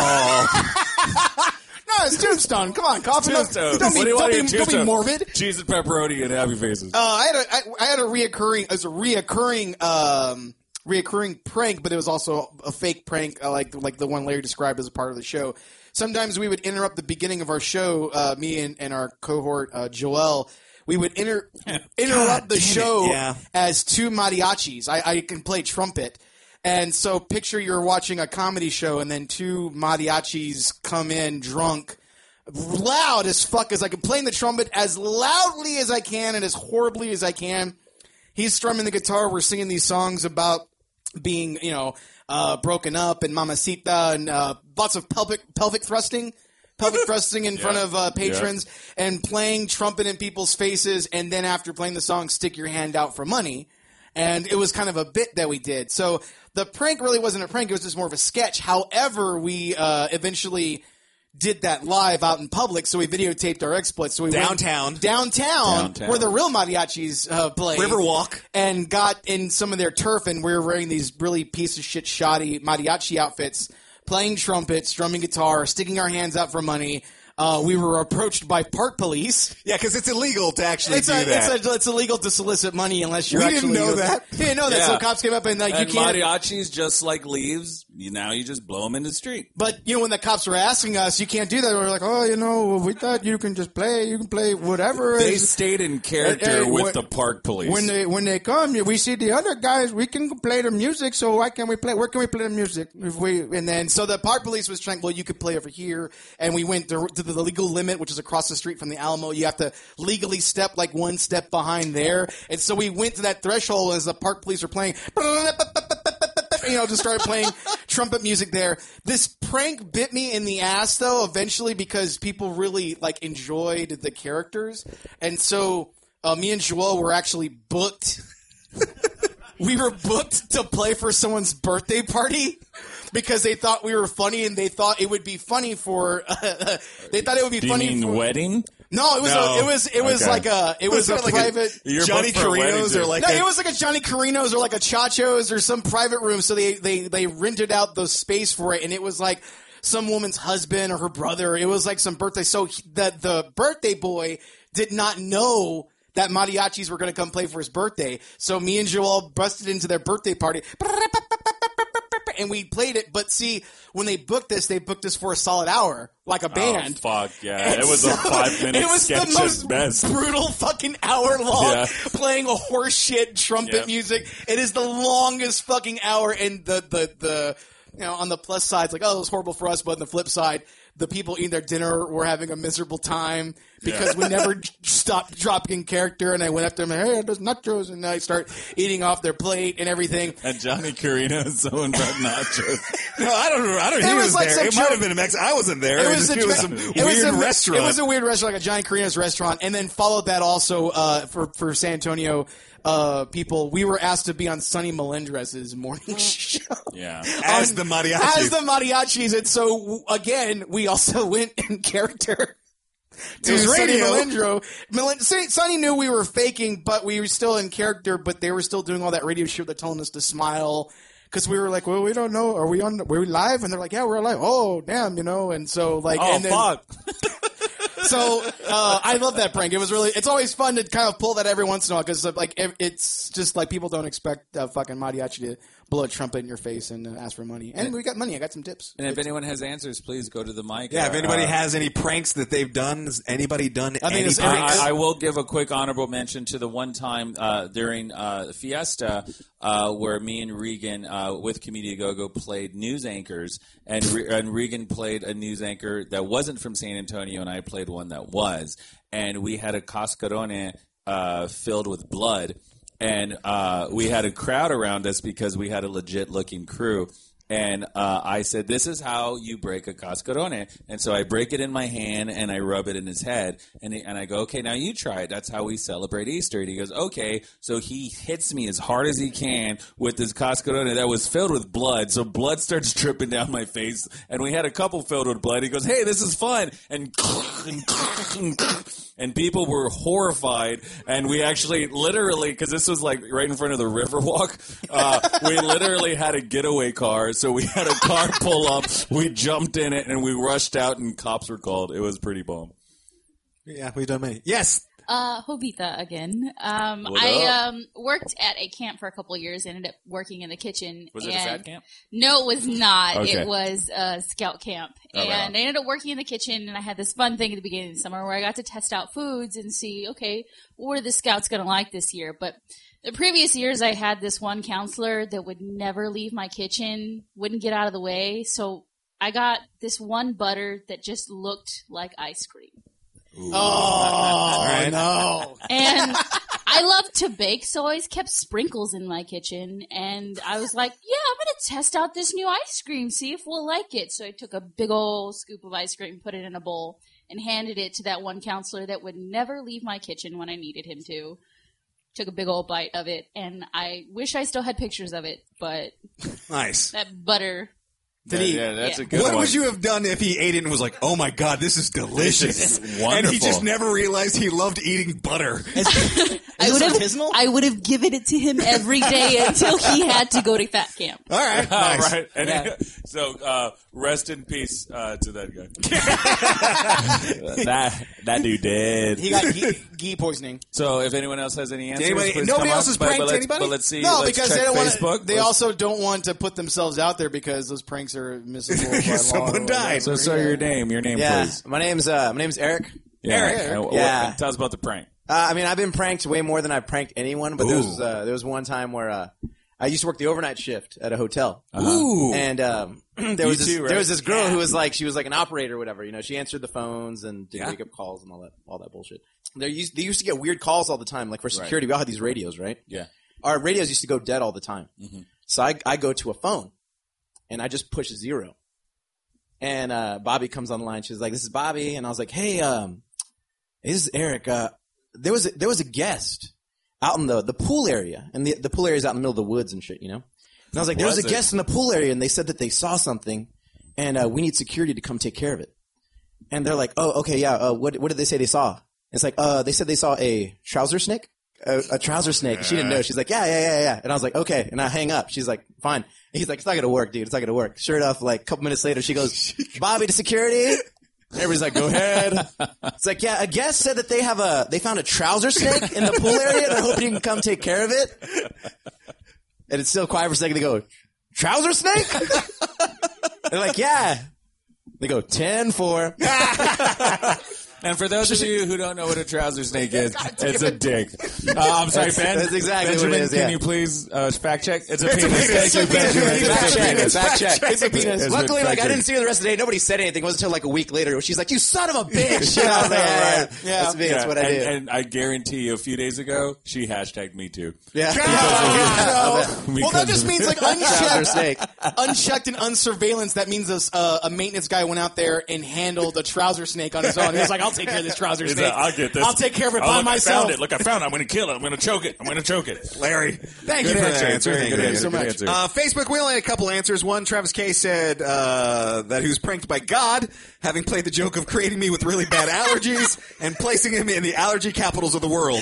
No, it's Tombstone. Come on, coffin. Don't, Tombstone. don't, be, What do you want don't, in be, don't be Tombstone? morbid. Cheese and pepperoni and happy faces. Uh, I had a I, I had a reoccurring as a reoccurring um reoccurring prank, but it was also a fake prank, uh, like like the one Larry described as a part of the show. Sometimes we would interrupt the beginning of our show. Uh, me and, and our cohort uh, Joel, we would inter- interrupt the damn it, show yeah. as two mariachis. I, I can play trumpet. And so picture you're watching a comedy show and then two mariachis come in drunk, loud as fuck as I can, playing the trumpet as loudly as I can and as horribly as I can. He's strumming the guitar. We're singing these songs about being, you know, uh, broken up and mamacita and uh, lots of pelvic pelvic thrusting. Pelvic thrusting in front of uh, patrons and playing trumpet in people's faces. And then after playing the song, stick your hand out for money. And it was kind of a bit that we did. So the prank really wasn't a prank. It was just more of a sketch. However, we uh, eventually did that live out in public. So we videotaped our exploits. So we Downtown. went downtown, Downtown. where the real mariachis uh, play. Riverwalk. And got in some of their turf. And we were wearing these really piece of shit shoddy mariachi outfits, playing trumpet, strumming guitar, sticking our hands out for money. Uh, we were approached by park police. Yeah, because it's illegal to actually It's, do a, that. it's, a, it's illegal to solicit money unless you're We actually... didn't know that. You didn't know that, Yeah. so cops came up and like, and you can't... mariachis, just like leaves, you now you just blow them in the street. But, you know, when the cops were asking us, you can't do that. We were like, oh, you know, we thought you can just play, you can play whatever. They is- stayed in character Hey, hey, with when- the park police. When they when they come, we see the other guys. We can play the music, so why can't we play? Where can we play the music? If we and then so the park police was trying. Well, you could play over here, and we went to, to the legal limit, which is across the street from the Alamo. You have to legally step like one step behind there, and so we went to that threshold as the park police were playing. You know, just started playing trumpet music there. This prank bit me in the ass, though, eventually, because people really like enjoyed the characters, and so uh, me and Joel were actually booked. We were booked to play for someone's birthday party because they thought we were funny, and they thought it would be funny for. Uh, they thought it would be Do you funny. mean for, wedding? No, it was No. a, it was it was Okay. like a it was, Was a it like a- private. You're Johnny booked for a wedding, Carino's or dude. like No, a- it was like a Johnny Carino's or like a Chacho's or some private room. So they, they, they rented out the space for it, and it was like some woman's husband or her brother. It was like some birthday. So he- the the birthday boy did not know that mariachis were going to come play for his birthday. So me and Joel busted into their birthday party. and we played it. But see, when they booked this, they booked us for a solid hour, like a band. Oh, fuck, yeah. And it was so, a five-minute It was sketch the most at best. brutal fucking hour long, Yeah. playing a horse shit trumpet Yep. music. It is the longest fucking hour, and the, the, the, you know, on the plus side, it's like, oh, it was horrible for us, but on the flip side, the people eating their dinner were having a miserable time because we never stopped dropping character, and I went up to them, hey, there's nachos, and I start eating off their plate and everything. And Johnny Carino and someone brought nachos. No, I don't know. I don't. It He was was, like there. some It might joke- have been a Mexican. I wasn't there. It It was, was, a, it was some it weird was a, restaurant. It was a weird restaurant, like a Giant Carino's restaurant, and then followed that also uh, for for San Antonio uh, people. We were asked to be on Sonny Melendrez's morning show. Yeah. As on- the mariachi. As the mariachis, and so w- again, we also went in character. To was Sonny radio. Melendro. Melen- Sonny Sonny knew we were faking, but we were still in character. But they were still doing all that radio shit. They're telling us to smile because we were like, "Well, we don't know. Are we on? Were we live?" And they're like, "Yeah, we're live." Oh, damn, you know. And so like, Oh, and then, fuck. so uh, I love that prank. It was really. It's always fun to kind of pull that every once in a while because like it- it's just like people don't expect uh, fucking mariachi to blow a trumpet in your face and uh, ask for money. And we got money. I got some tips. And if anyone has answers, please go to the mic. Yeah, if anybody Uh, has any pranks that they've done, has anybody done I mean, any it's- pranks? I, I will give a quick honorable mention to the one time uh, during uh, Fiesta uh, where me and Regan uh, with Commedia Go-Go played news anchors, and, Re- and Regan played a news anchor that wasn't from San Antonio, and I played one that was. And we had a cascarone uh, filled with blood, and uh, we had a crowd around us because we had a legit-looking crew. And uh, I said, this is how you break a cascarone. And so I break it in my hand, and I rub it in his head. And, he, and I go, okay, now you try it. That's how we celebrate Easter. And he goes, okay. So he hits me as hard as he can with this cascarone that was filled with blood. So blood starts dripping down my face. And we had a couple filled with blood. He goes, hey, this is fun. And and people were horrified. And we actually literally, because this was like right in front of the Riverwalk, uh, we literally had a getaway car. So we had a car pull up, we jumped in it, and we rushed out, and cops were called. It was pretty bomb. yeah, we've done many. Yes. Uh, Jovita again. Um, What I up? um worked at a camp for a couple of years. Ended up working in the kitchen. Was it a and fat camp? No, it was not. Okay. It was a scout camp, Oh, right and on. I ended up working in the kitchen. And I had this fun thing at the beginning of the summer where I got to test out foods and see, okay, what are the scouts going to like this year? But the previous years, I had this one counselor that would never leave my kitchen, wouldn't get out of the way. So I got this one butter that just looked like ice cream. Oh no! And I love to bake, so I always kept sprinkles in my kitchen. And I was like, yeah, I'm going to test out this new ice cream, see if we'll like it. So I took a big old scoop of ice cream, put it in a bowl, and handed it to that one counselor that would never leave my kitchen when I needed him to. Took a big old bite of it, and I wish I still had pictures of it, but Nice. that butter... Yeah, yeah, that's Yeah. a good What one. would you have done if he ate it and was like, "Oh my god, this is delicious," This is and he wonderful. just never realized he loved eating butter? I would have, I would have given it to him every day until he had to go to fat camp. All right, nice. right. And Yeah. he- so uh, rest in peace uh, to that guy. that that dude dead. He got ghee, ghee poisoning. So if anyone else has any answers, Anybody- please nobody come else up. has But- pranked but let's, anybody? But let's see. No, let's because check they don't want. Facebook. They Let's- also don't want to put themselves out there because those pranks are admissible by law. Someone or died. So, whatever. sir, your name, your name, Yeah, please. my name's uh, my name's Eric. Yeah. Eric. And what- Yeah. and tell us about the prank. Uh, I mean, I've been pranked way more than I've pranked anyone, but there was Ooh. uh, there was one time where uh, I used to work the overnight shift at a hotel, Ooh. and um, there was this, too, right? there was this girl who was like she was like an operator or whatever. You know, she answered the phones and did Yeah. wake up calls and all that all that bullshit. They used they used to get weird calls all the time, like for security. We all had these radios, right? Yeah. Our radios used to go dead all the time. Mm-hmm. So I I go to a phone, and I just push zero, and uh, Bobby comes on the line. She's like, "This is Bobby," and I was like, "Hey, um, this is Eric. Uh, there was a, there was a guest out in the, the pool area, and the the pool area is out in the middle of the woods and shit, you know." And I was like, "There was, Was a it? guest in the pool area, and they said that they saw something, and uh, we need security to come take care of it." And they're like, "Oh, okay, yeah. Uh, what what did they say they saw?" It's like, "Uh, they said they saw a trouser snake." A, a trouser snake. She didn't know. She's like, yeah, yeah, yeah, yeah. And I was like, okay. And I hang up. She's like, fine. And he's like, it's not gonna work, dude. It's not gonna work. Sure enough, like a couple minutes later, she goes, Bobby to security. Everybody's like, go ahead. It's like, yeah, a guest said that they have a, they found a trouser snake in the pool area. They're hoping you can come take care of it. And it's still quiet for a second. They go, trouser snake? They're like, yeah. They go, ten four. And for those of you who don't know what a trouser snake is, it's a dick. Uh, I'm sorry, That's- Ben. that's exactly Benjamin, what it is, can yeah. you please uh, fact check? It's a It's a penis. penis. Thank you, Benjamin. It's a Fact check. penis. Fact check. It's a penis. It's Luckily, been like, I fact didn't see her the rest of the day. Nobody said anything. It wasn't until like a week later. She's like, you son of a bitch. You know, I was like, yeah, yeah, yeah. That's me. That's what I and, do. And I guarantee you, a few days ago, she hashtagged me too. Yeah. Well, that just means like Trouser snake. unchecked, unchecked and unsurveillance. That means a, uh, a maintenance guy went out there and handled a trouser snake on his own. He was like, "I'll take care of this trouser He's snake. like, I'll get this. I'll take care of it Oh, by look, myself." I found it. Look, I found it. I'm going to kill it. I'm going to choke it. I'm going to choke it. Larry. Thank Good you for for that that answer. answer. Thank you Thank you so so much. answer. Uh, Facebook, we only had a couple answers. One, Travis K said uh, that he was pranked by God, having played the joke of creating me with really bad allergies and placing him in the allergy capitals of the world.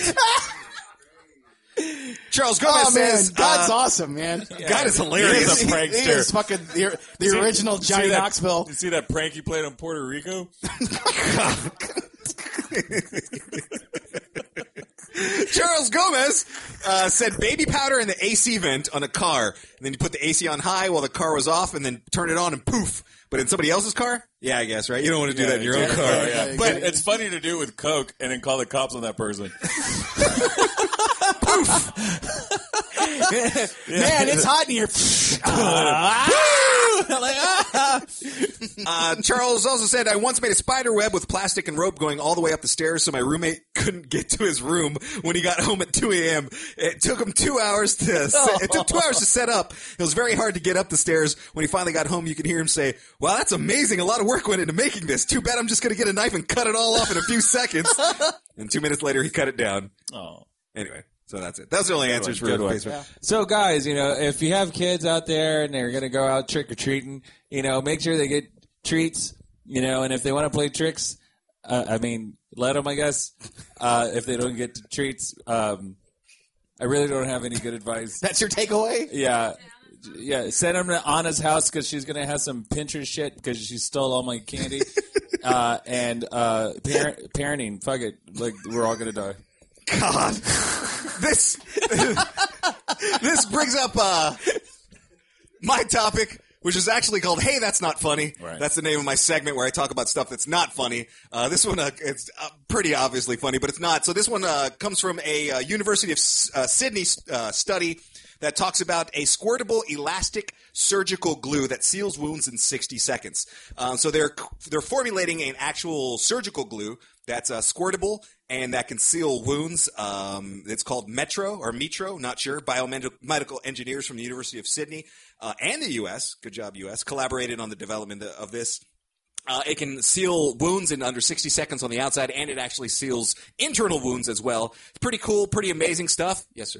Charles Gomez Oh man, says, God's uh, awesome, man. God is hilarious. He is a prankster. He is fucking the, the See- original Johnny see that- Knoxville. You see that prank he played on Puerto Rico? Charles Gomez uh, said baby powder in the A C vent on a car, and then you put the A C on high while the car was off, and then turn it on and poof. But in somebody else's car? Yeah, I guess, right? You don't want to do that in your own car. Yeah, yeah. But But it's funny to do with Coke and then call the cops on that person. Man, it's hot in here. uh, Charles also said, I once made a spider web with plastic and rope going all the way up the stairs so my roommate couldn't get to his room when he got home at two a.m. It took him two hours to set, it took two hours to set up. It was very hard to get up the stairs. When he finally got home, you could hear him say, wow, that's amazing. A lot of work went into making this. Too bad I'm just going to get a knife and cut it all off in a few seconds. And two minutes later, he cut it down. Oh. Anyway, so that's it. Those are the only answers for Good one. Facebook. So, guys, you know, if you have kids out there and they're going to go out trick or treating, you know, make sure they get treats, you know, and if they want to play tricks, uh, I mean, let them, I guess. Uh, if they don't get treats, um, I really don't have any good advice. That's your takeaway? Yeah. Yeah, send them to Anna's house because she's going to have some Pinterest shit because she stole all my candy. uh, and uh, parent, parenting, fuck it. Like, we're all going to die. God. This this brings up uh, my topic, which is actually called Hey, That's Not Funny. Right. That's the name of my segment where I talk about stuff that's not funny. Uh, this one, uh, it's uh, pretty obviously funny, but it's not. So this one uh, comes from a uh, University of uh, Sydney uh, study that talks about a squirtable elastic surgical glue that seals wounds in sixty seconds. Um, so they're they're formulating an actual surgical glue that's uh, squirtable and that can seal wounds. Um, it's called Metro or Metro, not sure. Biomedical engineers from the University of Sydney uh, and the U S, good job U S, collaborated on the development of this. Uh, it can seal wounds in under sixty seconds on the outside, and it actually seals internal wounds as well. It's pretty cool, pretty amazing stuff. Yes, sir.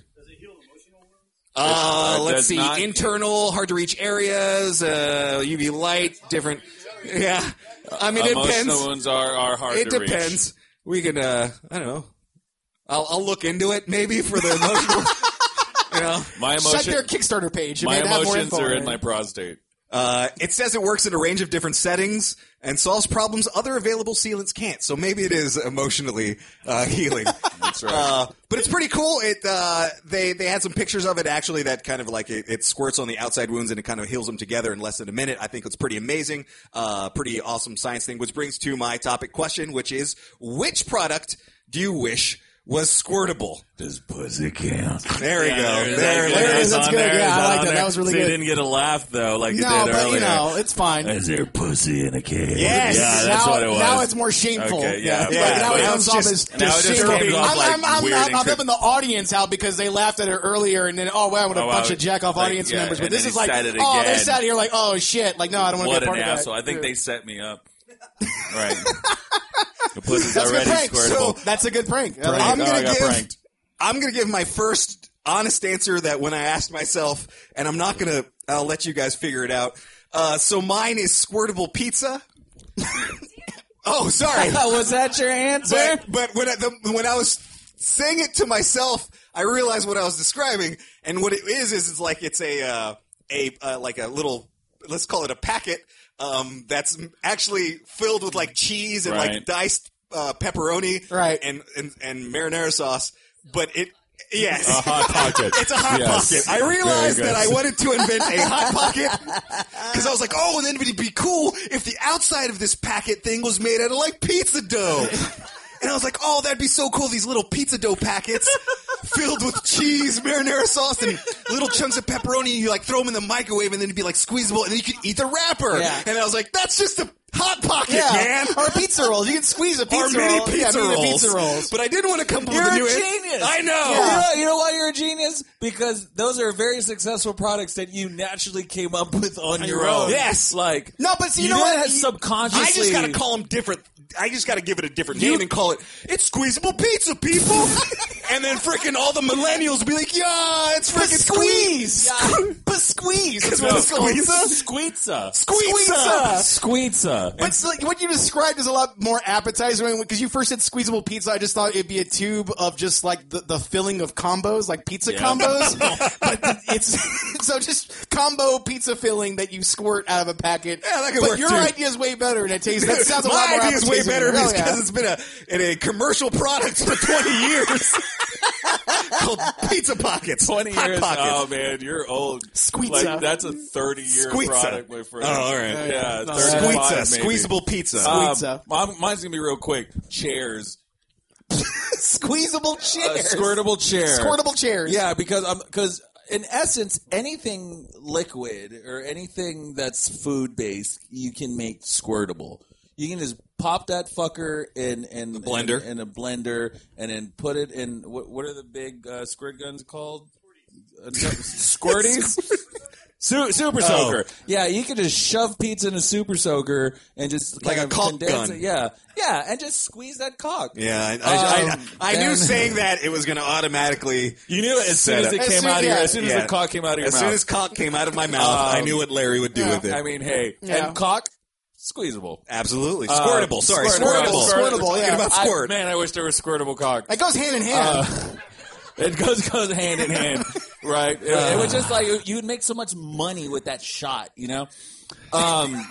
Uh, It let's does see. not- Internal, hard to reach areas, uh, U V light, different. Yeah. I mean, it Emotional depends. wounds are, are hard It to reach. depends. We can, uh, I don't know. I'll, I'll look into it maybe for the emotional. you know, My Check emotion, their Kickstarter page. It my may have more emotions info are on in it. my prostate. Uh, it says it works in a range of different settings and solves problems other available sealants can't. So maybe it is emotionally uh, healing. That's right. Uh, but it's pretty cool. It uh, they they had some pictures of it actually that kind of like it, it squirts on the outside wounds and it kind of heals them together in less than a minute. I think it's pretty amazing. Uh, pretty awesome science thing. Which brings to my topic question, which is which product do you wish was squirtable? Does pussy count? There we go. There, There, it there is. That's On good. there. Yeah, It's I like on that. there. That was really so good. You didn't get a laugh though, like you No, did but earlier. you know, it's fine. Is there pussy in a cave? Yes. Yeah, that's now, what it was. Now it's more shameful. Okay, yeah. Like, Yeah, now it now comes it's off just- as now it just shameful. comes off I'm, like I'm, I'm, weird I'm, and I'm cri- helping the audience out because they laughed at it earlier, and then oh wow, what a Oh, wow. bunch of jack off Like, audience yeah, members. But and this then is he like, said it oh, they again. sat here like, oh shit, like no, I don't want to What be a an part of asshole! that. I think they set me up. Right. The pussy's That's a good already prank. squirtable. So that's a good prank. I like I'm it. Oh, I gonna got give. pranked. I'm gonna give my first honest answer that when I asked myself, and I'm not gonna. I'll let you guys figure it out. Uh, so mine is squirtable pizza. Oh, sorry. Was that your answer? But, but when I, the, when I was saying it to myself, I realized what I was describing, and what it is is it's like it's a uh, a uh, like a little, let's call it a packet um, that's actually filled with like cheese and like Right. diced uh, pepperoni, Right. and, and and marinara sauce, but it Yes. A Hot Pocket. It's a Hot Yes. Pocket. I realized Very good. that I wanted to invent a Hot Pocket because I was like, oh, and then it'd be cool if the outside of this packet thing was made out of like pizza dough. And I was like, oh, that'd be so cool. These little pizza dough packets filled with cheese, marinara sauce, and little chunks of pepperoni. You like throw them in the microwave, and then it'd be like squeezable, and then you could eat the wrapper. Yeah. And I was like, that's just a Hot Pocket, Yeah. man. Or pizza rolls. You can squeeze a pizza or mini roll. pizza, yeah, mini rolls. pizza rolls. But I didn't want to come up You're with a a new genius. I know. You know. You know why you're a genius? Because those are very successful products that you naturally came up with on, your own. Yes. Like No, but see, you you know didn't what? have You- subconsciously. I just got to call them different. I just got to give it a different name and call it "It's Squeezable Pizza, people." And then freaking all the millennials will be like, "Yeah, it's freaking squeeze. squeeze." But squeeze. That's No, what it's called. Squeeza. Squeeza. Squeeza. But it's like, what you described is a lot more appetizing because you first said squeezable pizza. I just thought it'd be a tube of just like the, the filling of combos, like pizza Yeah. combos. But it's so just combo pizza filling that you squirt out of a packet. Yeah, that could but work, your too. idea is way better, and it tastes. That sounds a lot My more idea is way appetizing. better Oh, because yeah. it's been a in a commercial product for twenty years called Pizza Pockets. Twenty Hot years. Pockets. Oh man, you're old. Squeeza. Like, that's a thirty-year Squeeza. product, my friend. Oh, all right. Yeah, No, thirty-five, Squeeza, maybe. squeezable pizza. Um, Squeeza. mine- mine's gonna be real quick. Chairs. Squeezable A chairs. squirtable chair. Squirtable chairs. Yeah, because I'm because in essence, anything liquid or anything that's food based, you can make squirtable. You can just pop that fucker in in blender. in, in a blender, and then put it in what, what are the big uh, squirt guns called? Uh, Squirties. Su- super soaker. Yeah, you can just shove pizza in a super soaker and just Like kind a of caulk condense gun. it. Yeah, yeah, and just squeeze that cock. Yeah, I, I, Um, I, I knew and- saying that it was going to automatically. You knew it as soon Set as it up. came As soon- out of your, yeah. as soon as Yeah. the cock came out of your As mouth. soon as cock came out of my mouth, I Um, knew what Larry would do with it. I mean, hey, Yeah. and cock, squeezable. Absolutely. Uh, Squirtable. Sorry, squirtable. squirtable. Squirtable, We're yeah. talking about I- squirt. man, I wish there was squirtable cock. It goes hand in hand. Uh, it goes goes hand in hand, right? It, it was just like you would make so much money with that shot, you know. Um,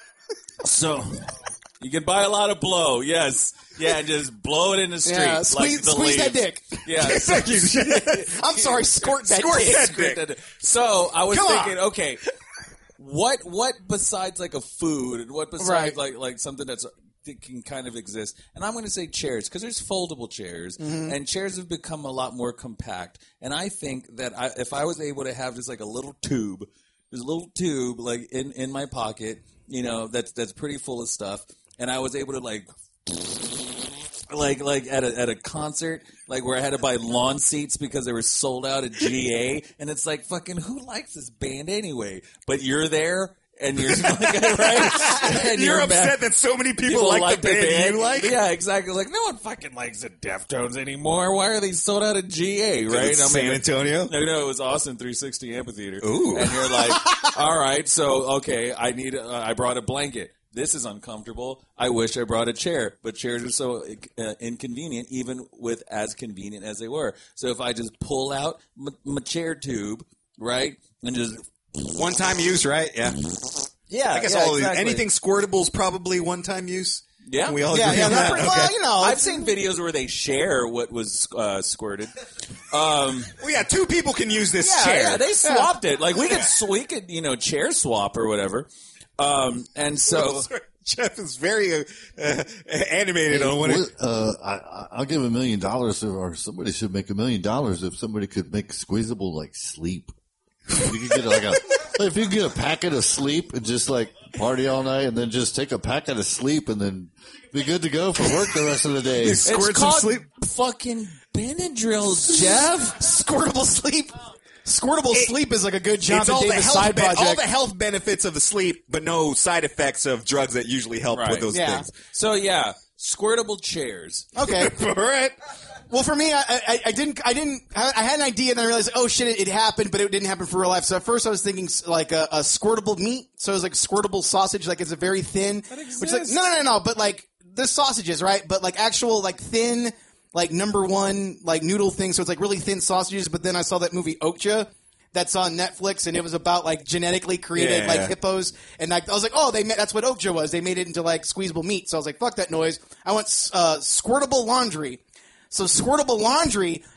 so you can buy a lot of blow, yes, yeah, and just blow it in the street, Yeah, like squeeze- the squeeze that leaves. dick. Yeah, Thank you. I'm sorry, squirt that Squirt dick. that dick. So I was Come on. thinking, okay, what what besides like a food, and what besides Right. like like something that's that can kind of exist? And I'm going to say chairs because there's foldable chairs, Mm-hmm. and chairs have become a lot more compact. And I think that I, if I was able to have just like a little tube, there's a little tube like in in my pocket, you know, that's that's pretty full of stuff, and I was able to like. Like like at a at a concert, like where I had to buy lawn seats because they were sold out at G A, and it's like fucking who likes this band anyway? But you're there, and you're like, right, and You're mad- upset that so many people, like, the band, you like? Yeah, exactly. Like no one fucking likes the Deftones anymore. Why are they sold out at G A? Right? It's I'm San like, Antonio? No, no, it was Austin three sixty Amphitheater. Ooh. And you're like, all right, so okay, I need. Uh, I brought a blanket. This is uncomfortable. I wish I brought a chair, but chairs are so uh, inconvenient, even with as convenient as they were. So if I just pull out my, my chair tube, right, and just One time use, right? Yeah. yeah, I guess yeah, all of these, exactly. anything squirtable is probably one time use. Yeah. Can we all Yeah, agree yeah, on not that? pretty, Okay. well, you know. I've seen videos where they share what was uh, squirted. Um, Well, yeah, two people can use this yeah, chair. yeah, they swapped it. Like we could, we could, you know, chair swap or whatever. Um, and so. Jeff is very uh, uh, animated on what it. What, uh, I, I- I'll give a million dollars, or somebody should make a million dollars if somebody could make squeezable like sleep. If you could get like a, if you could get a packet of sleep and just like party all night, and then just take a packet of sleep and then be good to go for work the rest of the day. It's called fucking Benadryl, Jeff. Squirtable sleep. Squirtable It- sleep is like a good It's Jonathan all the, Davis health side ben- all project. the health benefits of the sleep, but no side effects of drugs that usually help Right. with those Yeah. things. So yeah, squirtable chairs. Okay. All right. Well, for me, I, I, I didn't, I didn't, I had an idea, and then I realized, oh shit, it, it happened, but it didn't happen for real life. So at first, I was thinking s- like a, a squirtable meat. So it was like squirtable sausage, like it's a very thin. Which is like no, no, no, no, but like there's sausages, right? But like actual like thin, like number one like noodle thing. So it's like really thin sausages. But then I saw that movie Okja. That's on Netflix, and it was about like genetically created Yeah. like hippos, and like I was like, oh, they made, that's what Okja was. They made it into like squeezable meat. So I was like, fuck that noise. I want uh, squirtable laundry. So squirtable laundry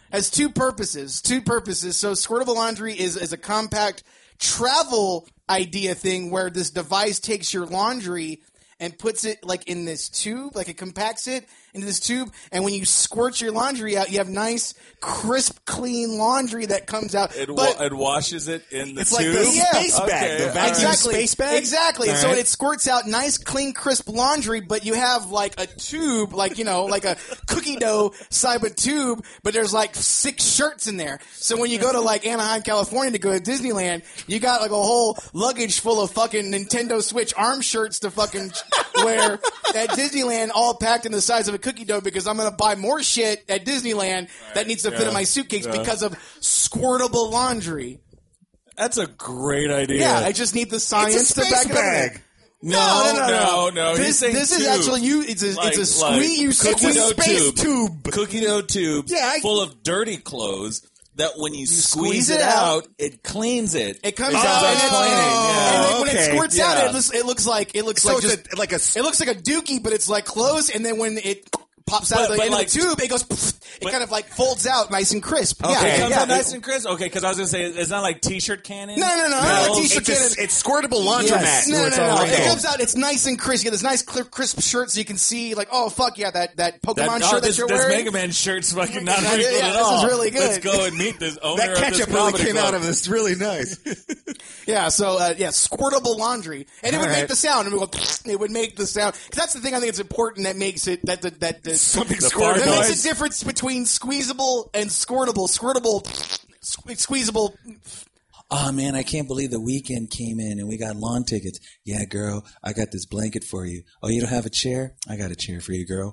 has two purposes. Two purposes. So squirtable laundry is is a compact travel idea thing where this device takes your laundry and puts it like in this tube, like it compacts it into this tube, and when you squirt your laundry out, you have nice, crisp, clean laundry that comes out. It, but wa- it washes it in the It's tube. like the Yeah. space bag, Okay. the vacuum Exactly. space bag. Exactly. All So right. it squirts out nice, clean, crisp laundry, but you have like a tube, like, you know, like a cookie dough type of tube, but there's like six shirts in there. So when you go to like Anaheim, California to go to Disneyland, you got like a whole luggage full of fucking Nintendo Switch arm shirts to fucking wear at Disneyland, all packed in the size of a cookie dough because I'm going to buy more shit at Disneyland that needs to fit in my suitcase Yeah. because of squirtable laundry. That's a great idea. Yeah, I just need the science It's a to space back it up. bag. No, No, no, no, no, no. He's This, saying this is tube. actually you. It's a Like- it's a like squeeze. You cookie squeeze dough space tube. tube. Cookie dough tube Yeah, I- full of dirty clothes that when you, squeeze, squeeze it it out, it cleans it. It comes It out comes and, then, clean. Yeah. and then when it okay. squirts out, Yeah. it looks, it looks like it looks So like it's just a, like a. it looks like a dookie, but it's like closed. And then when it pops out But- of the but end like- of the tube, it goes. Pfft, it kind of like folds out, nice and crisp. Okay, yeah, it comes yeah, out nice and crisp. Okay, because I was gonna say it's not like t-shirt cannon. No, no, no, not No, like t-shirt it's cannon. a- It's squirtable laundromat. Yes. No, no, It's no, no. all It right. comes out. It's nice and crisp. You get this nice, clear, crisp shirt, so you can see, like, oh fuck yeah, that that Pokemon That, shirt oh, that this, you're this wearing. Mega Man shirt's fucking not Yeah, wrinkled yeah, at this all. is really good. Let's go and meet this owner That of this ketchup really comedy came club. out of this. Really nice. Yeah, so uh, yeah, squirtable laundry, and it would All make right. the sound. And we go, it would make the sound. Because that's the thing I think it's important that makes it that the, that the, Something The squirtable. that fart makes noise. a difference between squeezable and squirtable. Squirtable, sque- squeezable. Oh man, I can't believe the weekend came in and we got lawn tickets. Yeah, girl, I got this blanket for you. Oh, you don't have a chair? I got a chair for you, girl.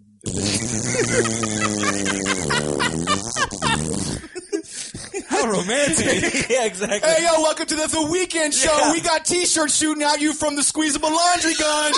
How romantic. Yeah, exactly. Hey yo, welcome to the, the weekend show. Yeah. We got T-shirts shooting at you from the squeezable laundry gun.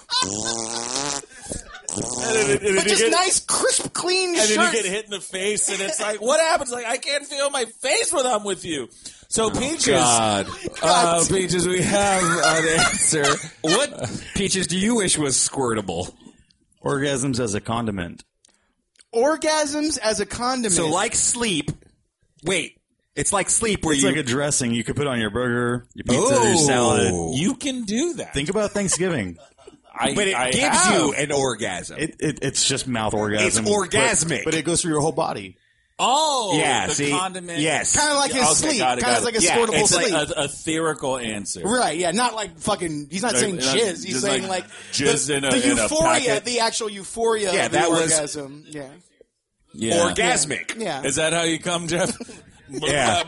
And then- and then But you just get- nice, crisp, clean And then you shirts. get hit in the face, and it's like, what happens? Like, I can't feel my face when I'm with you. So, Peaches, God. uh, Peaches, we have an answer. What Peaches do you wish was squirtable? Orgasms as a condiment. Orgasms as a condiment. So like sleep. Wait. It's like sleep where It's you. like a dressing you could put on your burger, your pizza, your salad. You can do that. Think about Thanksgiving. I, but it I gives have. you an orgasm. It, it it's just mouth orgasm. It's orgasmic. but, but it goes through your whole body. Oh, Yeah, the see? condiment. Yes. kind of like his Okay, sleep. got it, Kind got of it. like a Yeah, squirtable It's like sleep. a, a theoretical answer. Right, yeah, not like fucking. He's not Like, saying not jizz. He's just saying like like, jizz the, in a- the in a euphoria, packet. the actual euphoria. Yeah, of that the was- orgasm. Yeah, Yeah. orgasmic. yeah. Is that how you come, Jeff? Yeah.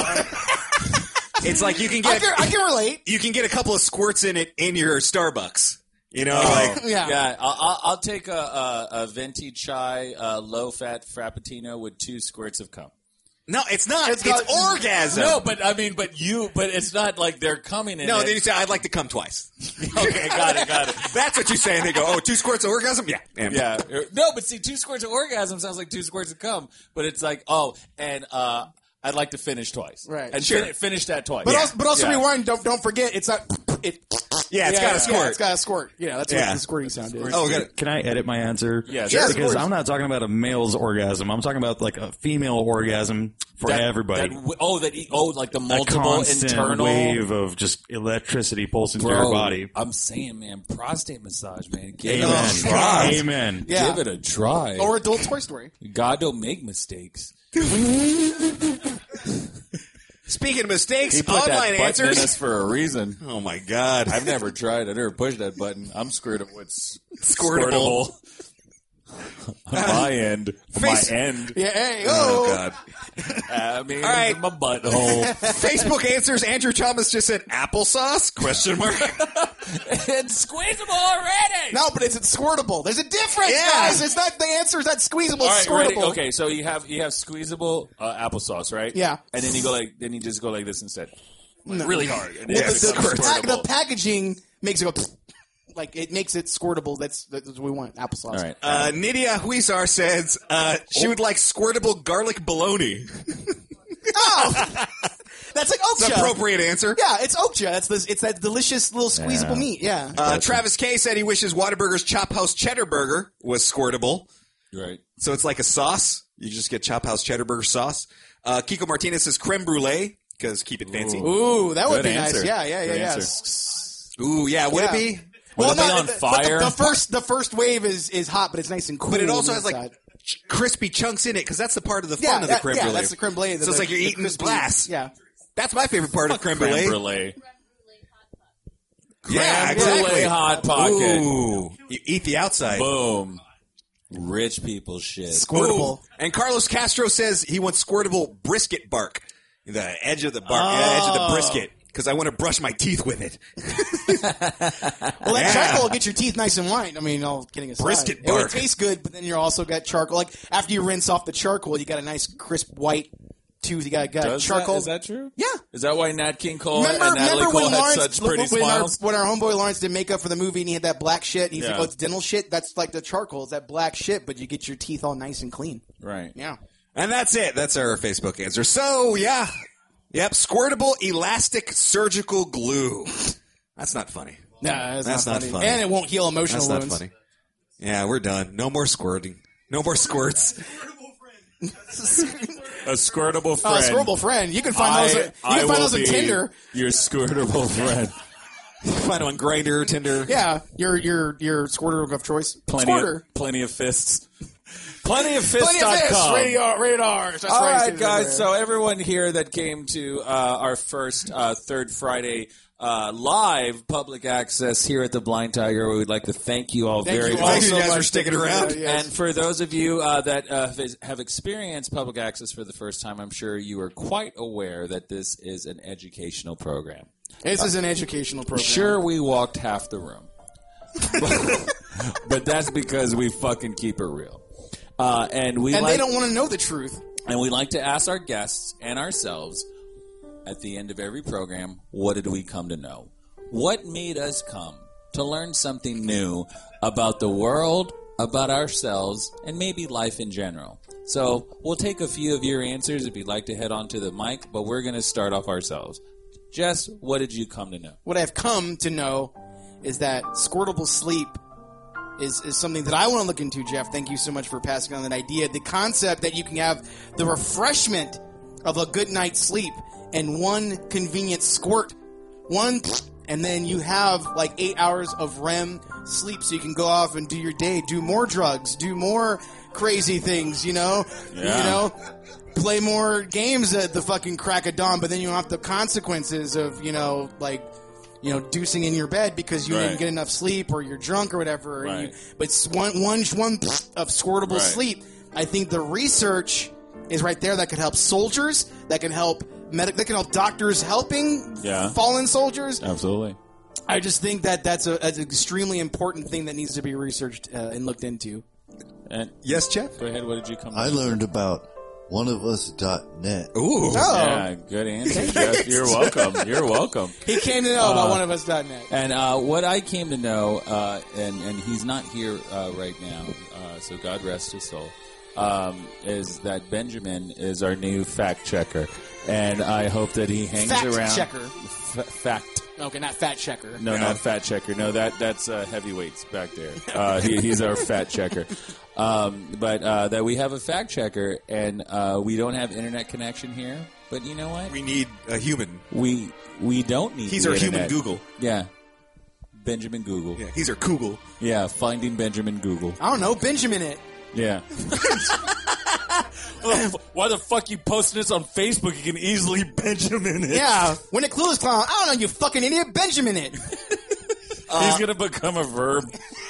It's like you can I get can, I can relate. you can get a couple of squirts in it in your Starbucks. You know, like Yeah. Yeah, I'll, I'll- I'll take a, a, a venti chai, uh, low-fat frappuccino with two squirts of cum. no, it's not. It's, got- orgasm. No, but I mean, but you, but it's not like they're coming in. no. it. Then you say I'd like to come twice. Okay, got it, got it. That's what you say, and they go, "Oh, two squirts of orgasm." Yeah, and Yeah, no, but see, two squirts of orgasm sounds like two squirts of cum, but it's like, oh, and uh, I'd like to finish twice, Right. And Sure. fin- finish that twice. But Yeah. also, but also Yeah. rewind. Don't don't forget. It's not. It. yeah, it's got a squirt. Yeah, it's got a squirt. Yeah, that's Yeah. what the squirting sound is. Oh, we got it. Can I edit my answer? Yeah, sure. Because Of course. I'm not talking about a male's orgasm. I'm talking about like a female orgasm for That- everybody. that w- oh, that e- oh, like the a multiple constant internal wave of just electricity pulsing through Bro, your body. I'm saying, man, prostate massage, man. Give Amen. it a try. Amen. Yeah. Give it a try. Or adult Toy Story. God don't make mistakes. Speaking of mistakes, He put online that button answers. in us for a reason. Oh my god! I've never tried. I never pushed that button. I'm screwed up with s- Squirtable. squirtable. On my end. On Face- my end. Yeah. Hey. Oh Oh. god! I mean, All right. my butthole. Facebook answers. Andrew Thomas just said applesauce? Question mark. It's squeezable already. No, but it's, it's squirtable. There's a difference, Yeah. guys. It's not the answer. Is not squeezable. All It's right, ready? squirtable. Okay, so you have you have squeezable uh, applesauce, right? Yeah. And then you go like, then you just go like this instead, No. really hard. And Well, then the, it the, becomes pack- the squirtable. packaging makes it go like it makes it squirtable. That's that's what we want. Applesauce. All right. Uh, Nydia Huizar says uh, she would like squirtable garlic bologna. Oh, that's like It's an okja. appropriate answer. Yeah, it's okja. That's this. It's that delicious little squeezable Yeah. meat. Yeah. Uh, Travis K said he wishes Whataburger's Chop House Cheddar Burger was squirtable. Right. So it's like a sauce. You just get Chop House Cheddar Burger sauce. Uh, Kiko Martinez says creme brulee because keep it fancy. Ooh, that would Good be answer. nice. Yeah, yeah, yeah, Good yeah. answer. Ooh, yeah. Would Yeah. it be? Well, Would it be no, on the- fire? But the, the first, the first wave is is hot, but it's nice and cool. But it also on has the like inside. ch- crispy chunks in it because that's the part of the yeah, fun of the that- creme yeah, brulee. that's the creme brulee. So the, it's like you're the eating crispy- glass. Yeah. That's my favorite part of creme brulee. Creme brulee. Yeah, Creme exactly. brulee hot pocket. Ooh, you eat the outside. Boom. Rich people shit. Squirtable. Ooh. And Carlos Castro says he wants squirtable brisket bark. The edge of the bark, Oh. the edge of the brisket. Because I want to brush my teeth with it. Well, that Yeah. charcoal will get your teeth nice and white. I mean, all kidding aside. Brisket It would bark. taste good, but then you're also got charcoal. Like, after you rinse off the charcoal, you got a nice, crisp, white tooth. You got, got Does charcoal. That, is that true? Yeah. Is that why Nat King Cole Remember, and Natalie remember Cole when had Lawrence, such pretty when, our, smiles? when our homeboy Lawrence did makeup for the movie and he had that black shit, and he's Yeah. like, oh, it's dental shit? That's like the charcoal. It's that black shit, but you get your teeth all nice and clean. Right. Yeah. And that's it. That's our Facebook answer. So, yeah. Yep, squirtable elastic surgical glue. That's not funny. No, that's, That's not, not funny. funny. And it won't heal emotional That's not wounds. funny. Yeah, we're done. No more squirting. No more squirts. A squirtable friend. Oh, squirtable friend. You can find I- those. You I can find will those on be Tinder. Your squirtable friend. Find them on Grindr, Tinder. Yeah, your your your squirter of choice. Plenty Squirter. of, plenty of fists. Plenty of fists. Plenty of fists. Rated R. Rated R. That's All right, right, guys. So everyone here that came to uh, our first uh, Third Friday uh, live public access here at the Blind Tiger, we would like to thank you all Thank very you much. all Thank you so guys much for sticking for- around. yes. And for those of you uh, that uh, have experienced public access for the first time, I'm sure you are quite aware that this is an educational program. This is an educational program. Sure, we walked half the room, but, but that's because we fucking keep it real. Uh, and we And like, they don't want to know the truth. and we like to ask our guests and ourselves at the end of every program, what did we come to know? What made us come to learn something new about the world, about ourselves, and maybe life in general? So we'll take a few of your answers if you'd like to head onto the mic, but we're going to start off ourselves. Jess, what did you come to know? What I've come to know is that squirtable sleep is, is something that I want to look into, Jeff. Thank you so much for passing on that idea. The concept that you can have the refreshment of a good night's sleep and one convenient squirt. One, and then you have like eight hours of R E M sleep so you can go off and do your day, do more drugs, do more crazy things, you know? Yeah. You know? Play more games at the fucking crack of dawn, but then you have the consequences of, you know, like, you know, deucing in your bed because you Right. didn't get enough sleep or you're drunk or whatever. And Right. you, but it's one, one, one of squirtable Right. sleep. I think the research is right there that could help soldiers, that can help medic, that can help doctors helping Yeah. fallen soldiers. Absolutely. I just think that that's, a, that's an extremely important thing that needs to be researched uh, and looked into. And Yes, Jeff? go ahead. What did you come to I know? learned about one of us dot net. Ooh. Oh, Yeah, good answer, Jeff. You're welcome. You're welcome. he came to know about one of us dot net. And uh, what I came to know, uh, and and he's not here uh, right now, uh, so God rest his soul, um, is that Benjamin is our new fact checker, and I hope that he hangs Fact around. checker. F- fact. Okay, not fat checker. No, not fat checker. No, that that's uh, heavyweights back there. Uh, he, he's our fat checker. Um, but uh, that we have a fact checker, and uh, we don't have internet connection here. But you know what? We need a human. We we don't need. He's the our human internet. Google. Yeah, Benjamin Google. Yeah, he's our Google. Yeah, finding Benjamin Google. I don't know, Benjamin it. Yeah. Why the fuck you posting this on Facebook? You can easily Benjamin it. Yeah, when it clueless clown, I don't know, you fucking idiot, Benjamin it. He's gonna become a verb.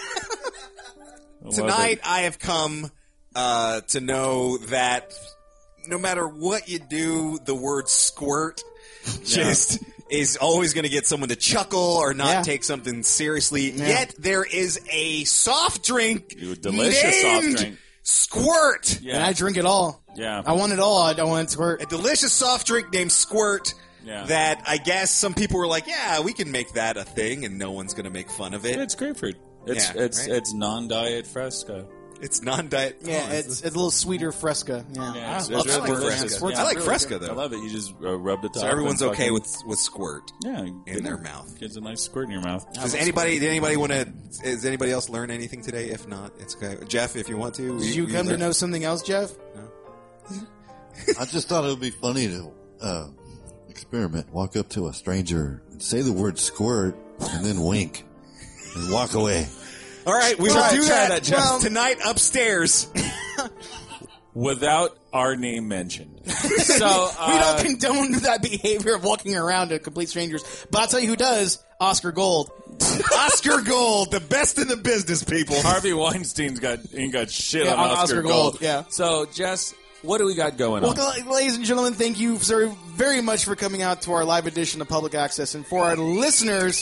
I love Tonight, it. I have come uh, to know that no matter what you do, the word squirt just is always going to get someone to chuckle or not Yeah. take something seriously. Yet there is a soft drink, You- delicious soft named drink. Squirt. And I drink it all. Yeah. I want it all. I don't want it to squirt. A delicious soft drink named Squirt. Yeah. That I guess some people were like, yeah, we can make that a thing, and no one's going to make fun of it. It's grapefruit. It's Yeah, it's right? it's non-diet Fresca. It's non-diet. Yeah, oh, it's, it's a little sweeter Fresca. Yeah, Yeah, I it's- love it's Squirt. delicious. Squirt's Yeah. I like really Fresca good. though. I love it. You just uh, rub the top. So everyone's and okay fucking- with with squirt. Yeah, in get their it. mouth. Gets a nice squirt in your mouth. Does anybody? Did anybody want to? Does anybody else learn anything today? If not, it's okay. Jeff, if you want to, Did you come to know something else, Jeff? I just thought it would be funny to uh, experiment. Walk up to a stranger and say the word squirt and then wink and walk away. All right, we Try- will do try that, that, Jeff. well, tonight upstairs. Without our name mentioned. So uh, we don't condone that behavior of walking around to complete strangers. But I'll tell you who does. Oscar Gold. Oscar Gold, the best in the business, people. Harvey Weinstein's got ain't got shit Yeah, on, on Oscar, Oscar Gold. Gold, yeah. So Jess, what do we got going Well, on? ladies and gentlemen, thank you very, very much for coming out to our live edition of Public Access. And for our listeners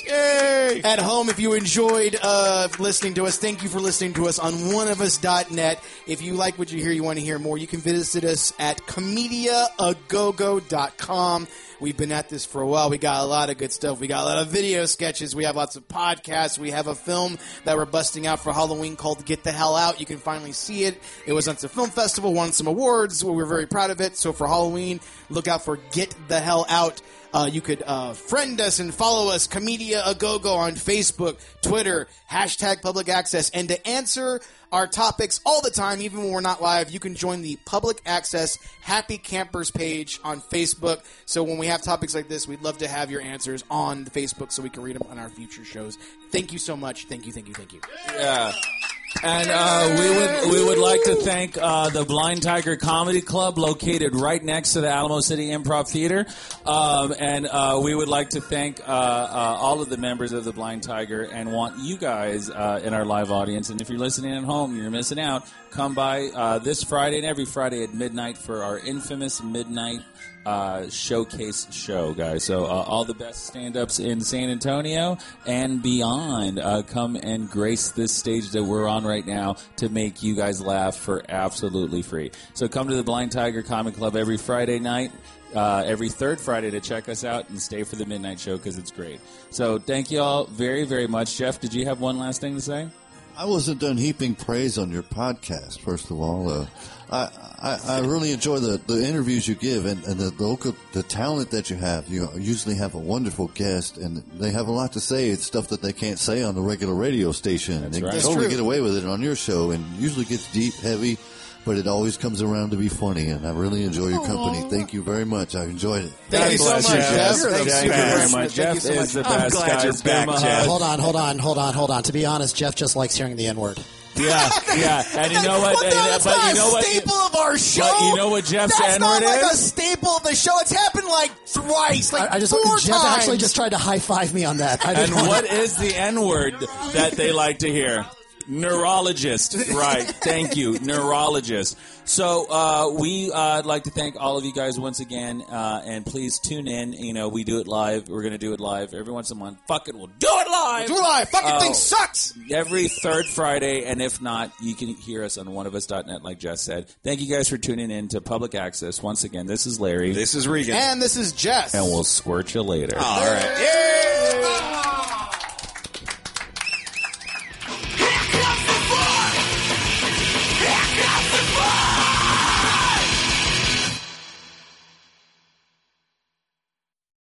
at home, if you enjoyed uh, listening to us, thank you for listening to us on one of us dot net. If you like what you hear, you want to hear more, you can visit us at comedia a go go dot com. We've been at this for a while. We got a lot of good stuff. We got a lot of video sketches. We have lots of podcasts. We have a film that we're busting out for Halloween called Get the Hell Out. You can finally see it. It was on some film festival, won some awards. We're very proud of it. So for Halloween, look out for Get the Hell Out. Uh, you could uh, friend us and follow us, Comedia A Go Go on Facebook, Twitter, hashtag Public Access. And to answer our topics all the time, even when we're not live, you can join the Public Access Happy Campers page on Facebook. So when we have topics like this, we'd love to have your answers on the Facebook so we can read them on our future shows. Thank you so much. Thank you, thank you, thank you. Yeah. And uh, we would we would like to thank uh, the Blind Tiger Comedy Club, located right next to the Alamo City Improv Theater, um, and uh, we would like to thank uh, uh, all of the members of the Blind Tiger, and want you guys uh, in our live audience. And if you're listening at home, you're missing out. Come by uh, this Friday and every Friday at midnight for our infamous midnight uh, showcase show, guys. So uh, all the best stand-ups in San Antonio and beyond uh, come and grace this stage that we're on right now to make you guys laugh for absolutely free. So come to the Blind Tiger Comic Club every Friday night, uh, every third Friday to check us out, and stay for the midnight show because it's great. So thank you all very, very much. Jeff, did you have one last thing to say? I wasn't done heaping praise on your podcast, first of all. Uh, I, I, I really enjoy the, the interviews you give and, and the, the local, the talent that you have. You usually have a wonderful guest, and they have a lot to say. It's stuff that they can't say on the regular radio station. That's they right. can That's totally true. get away with it on your show, and usually gets deep, heavy, but it always comes around to be funny, and I really enjoy your company. Thank you very much. I enjoyed it. Thank you so much, Jeff. Thank you very much. Jeff is the best. glad you're guys. back, Give him a Jeff. hug. Hold on, hold on, hold on, hold on. To be honest, Jeff just likes hearing the N-word. Yeah, yeah, and you know what? Well, no, that's but not you know a what? staple of our show. But you know what Jeff's That's not N-word like a is? staple of the show. It's happened like thrice, like I, I just four Jeff times. actually just tried to high five me on that. I And didn't want what is the N-word that they like to hear? Neurologist. Right. Thank you. Neurologist. So uh, we uh, like to thank all of you guys once again, uh, and please tune in. You know, we do it live. We're going to do it live every once in a month. Fuck it, we'll do it live. Do it live. Fucking Uh, thing sucks. Every third Friday, and if not, you can hear us on one of us dot net, like Jess said. Thank you guys for tuning in to Public Access. Once again, this is Larry. This is Regan. And this is Jess. And we'll squirt you later. All right. Yay!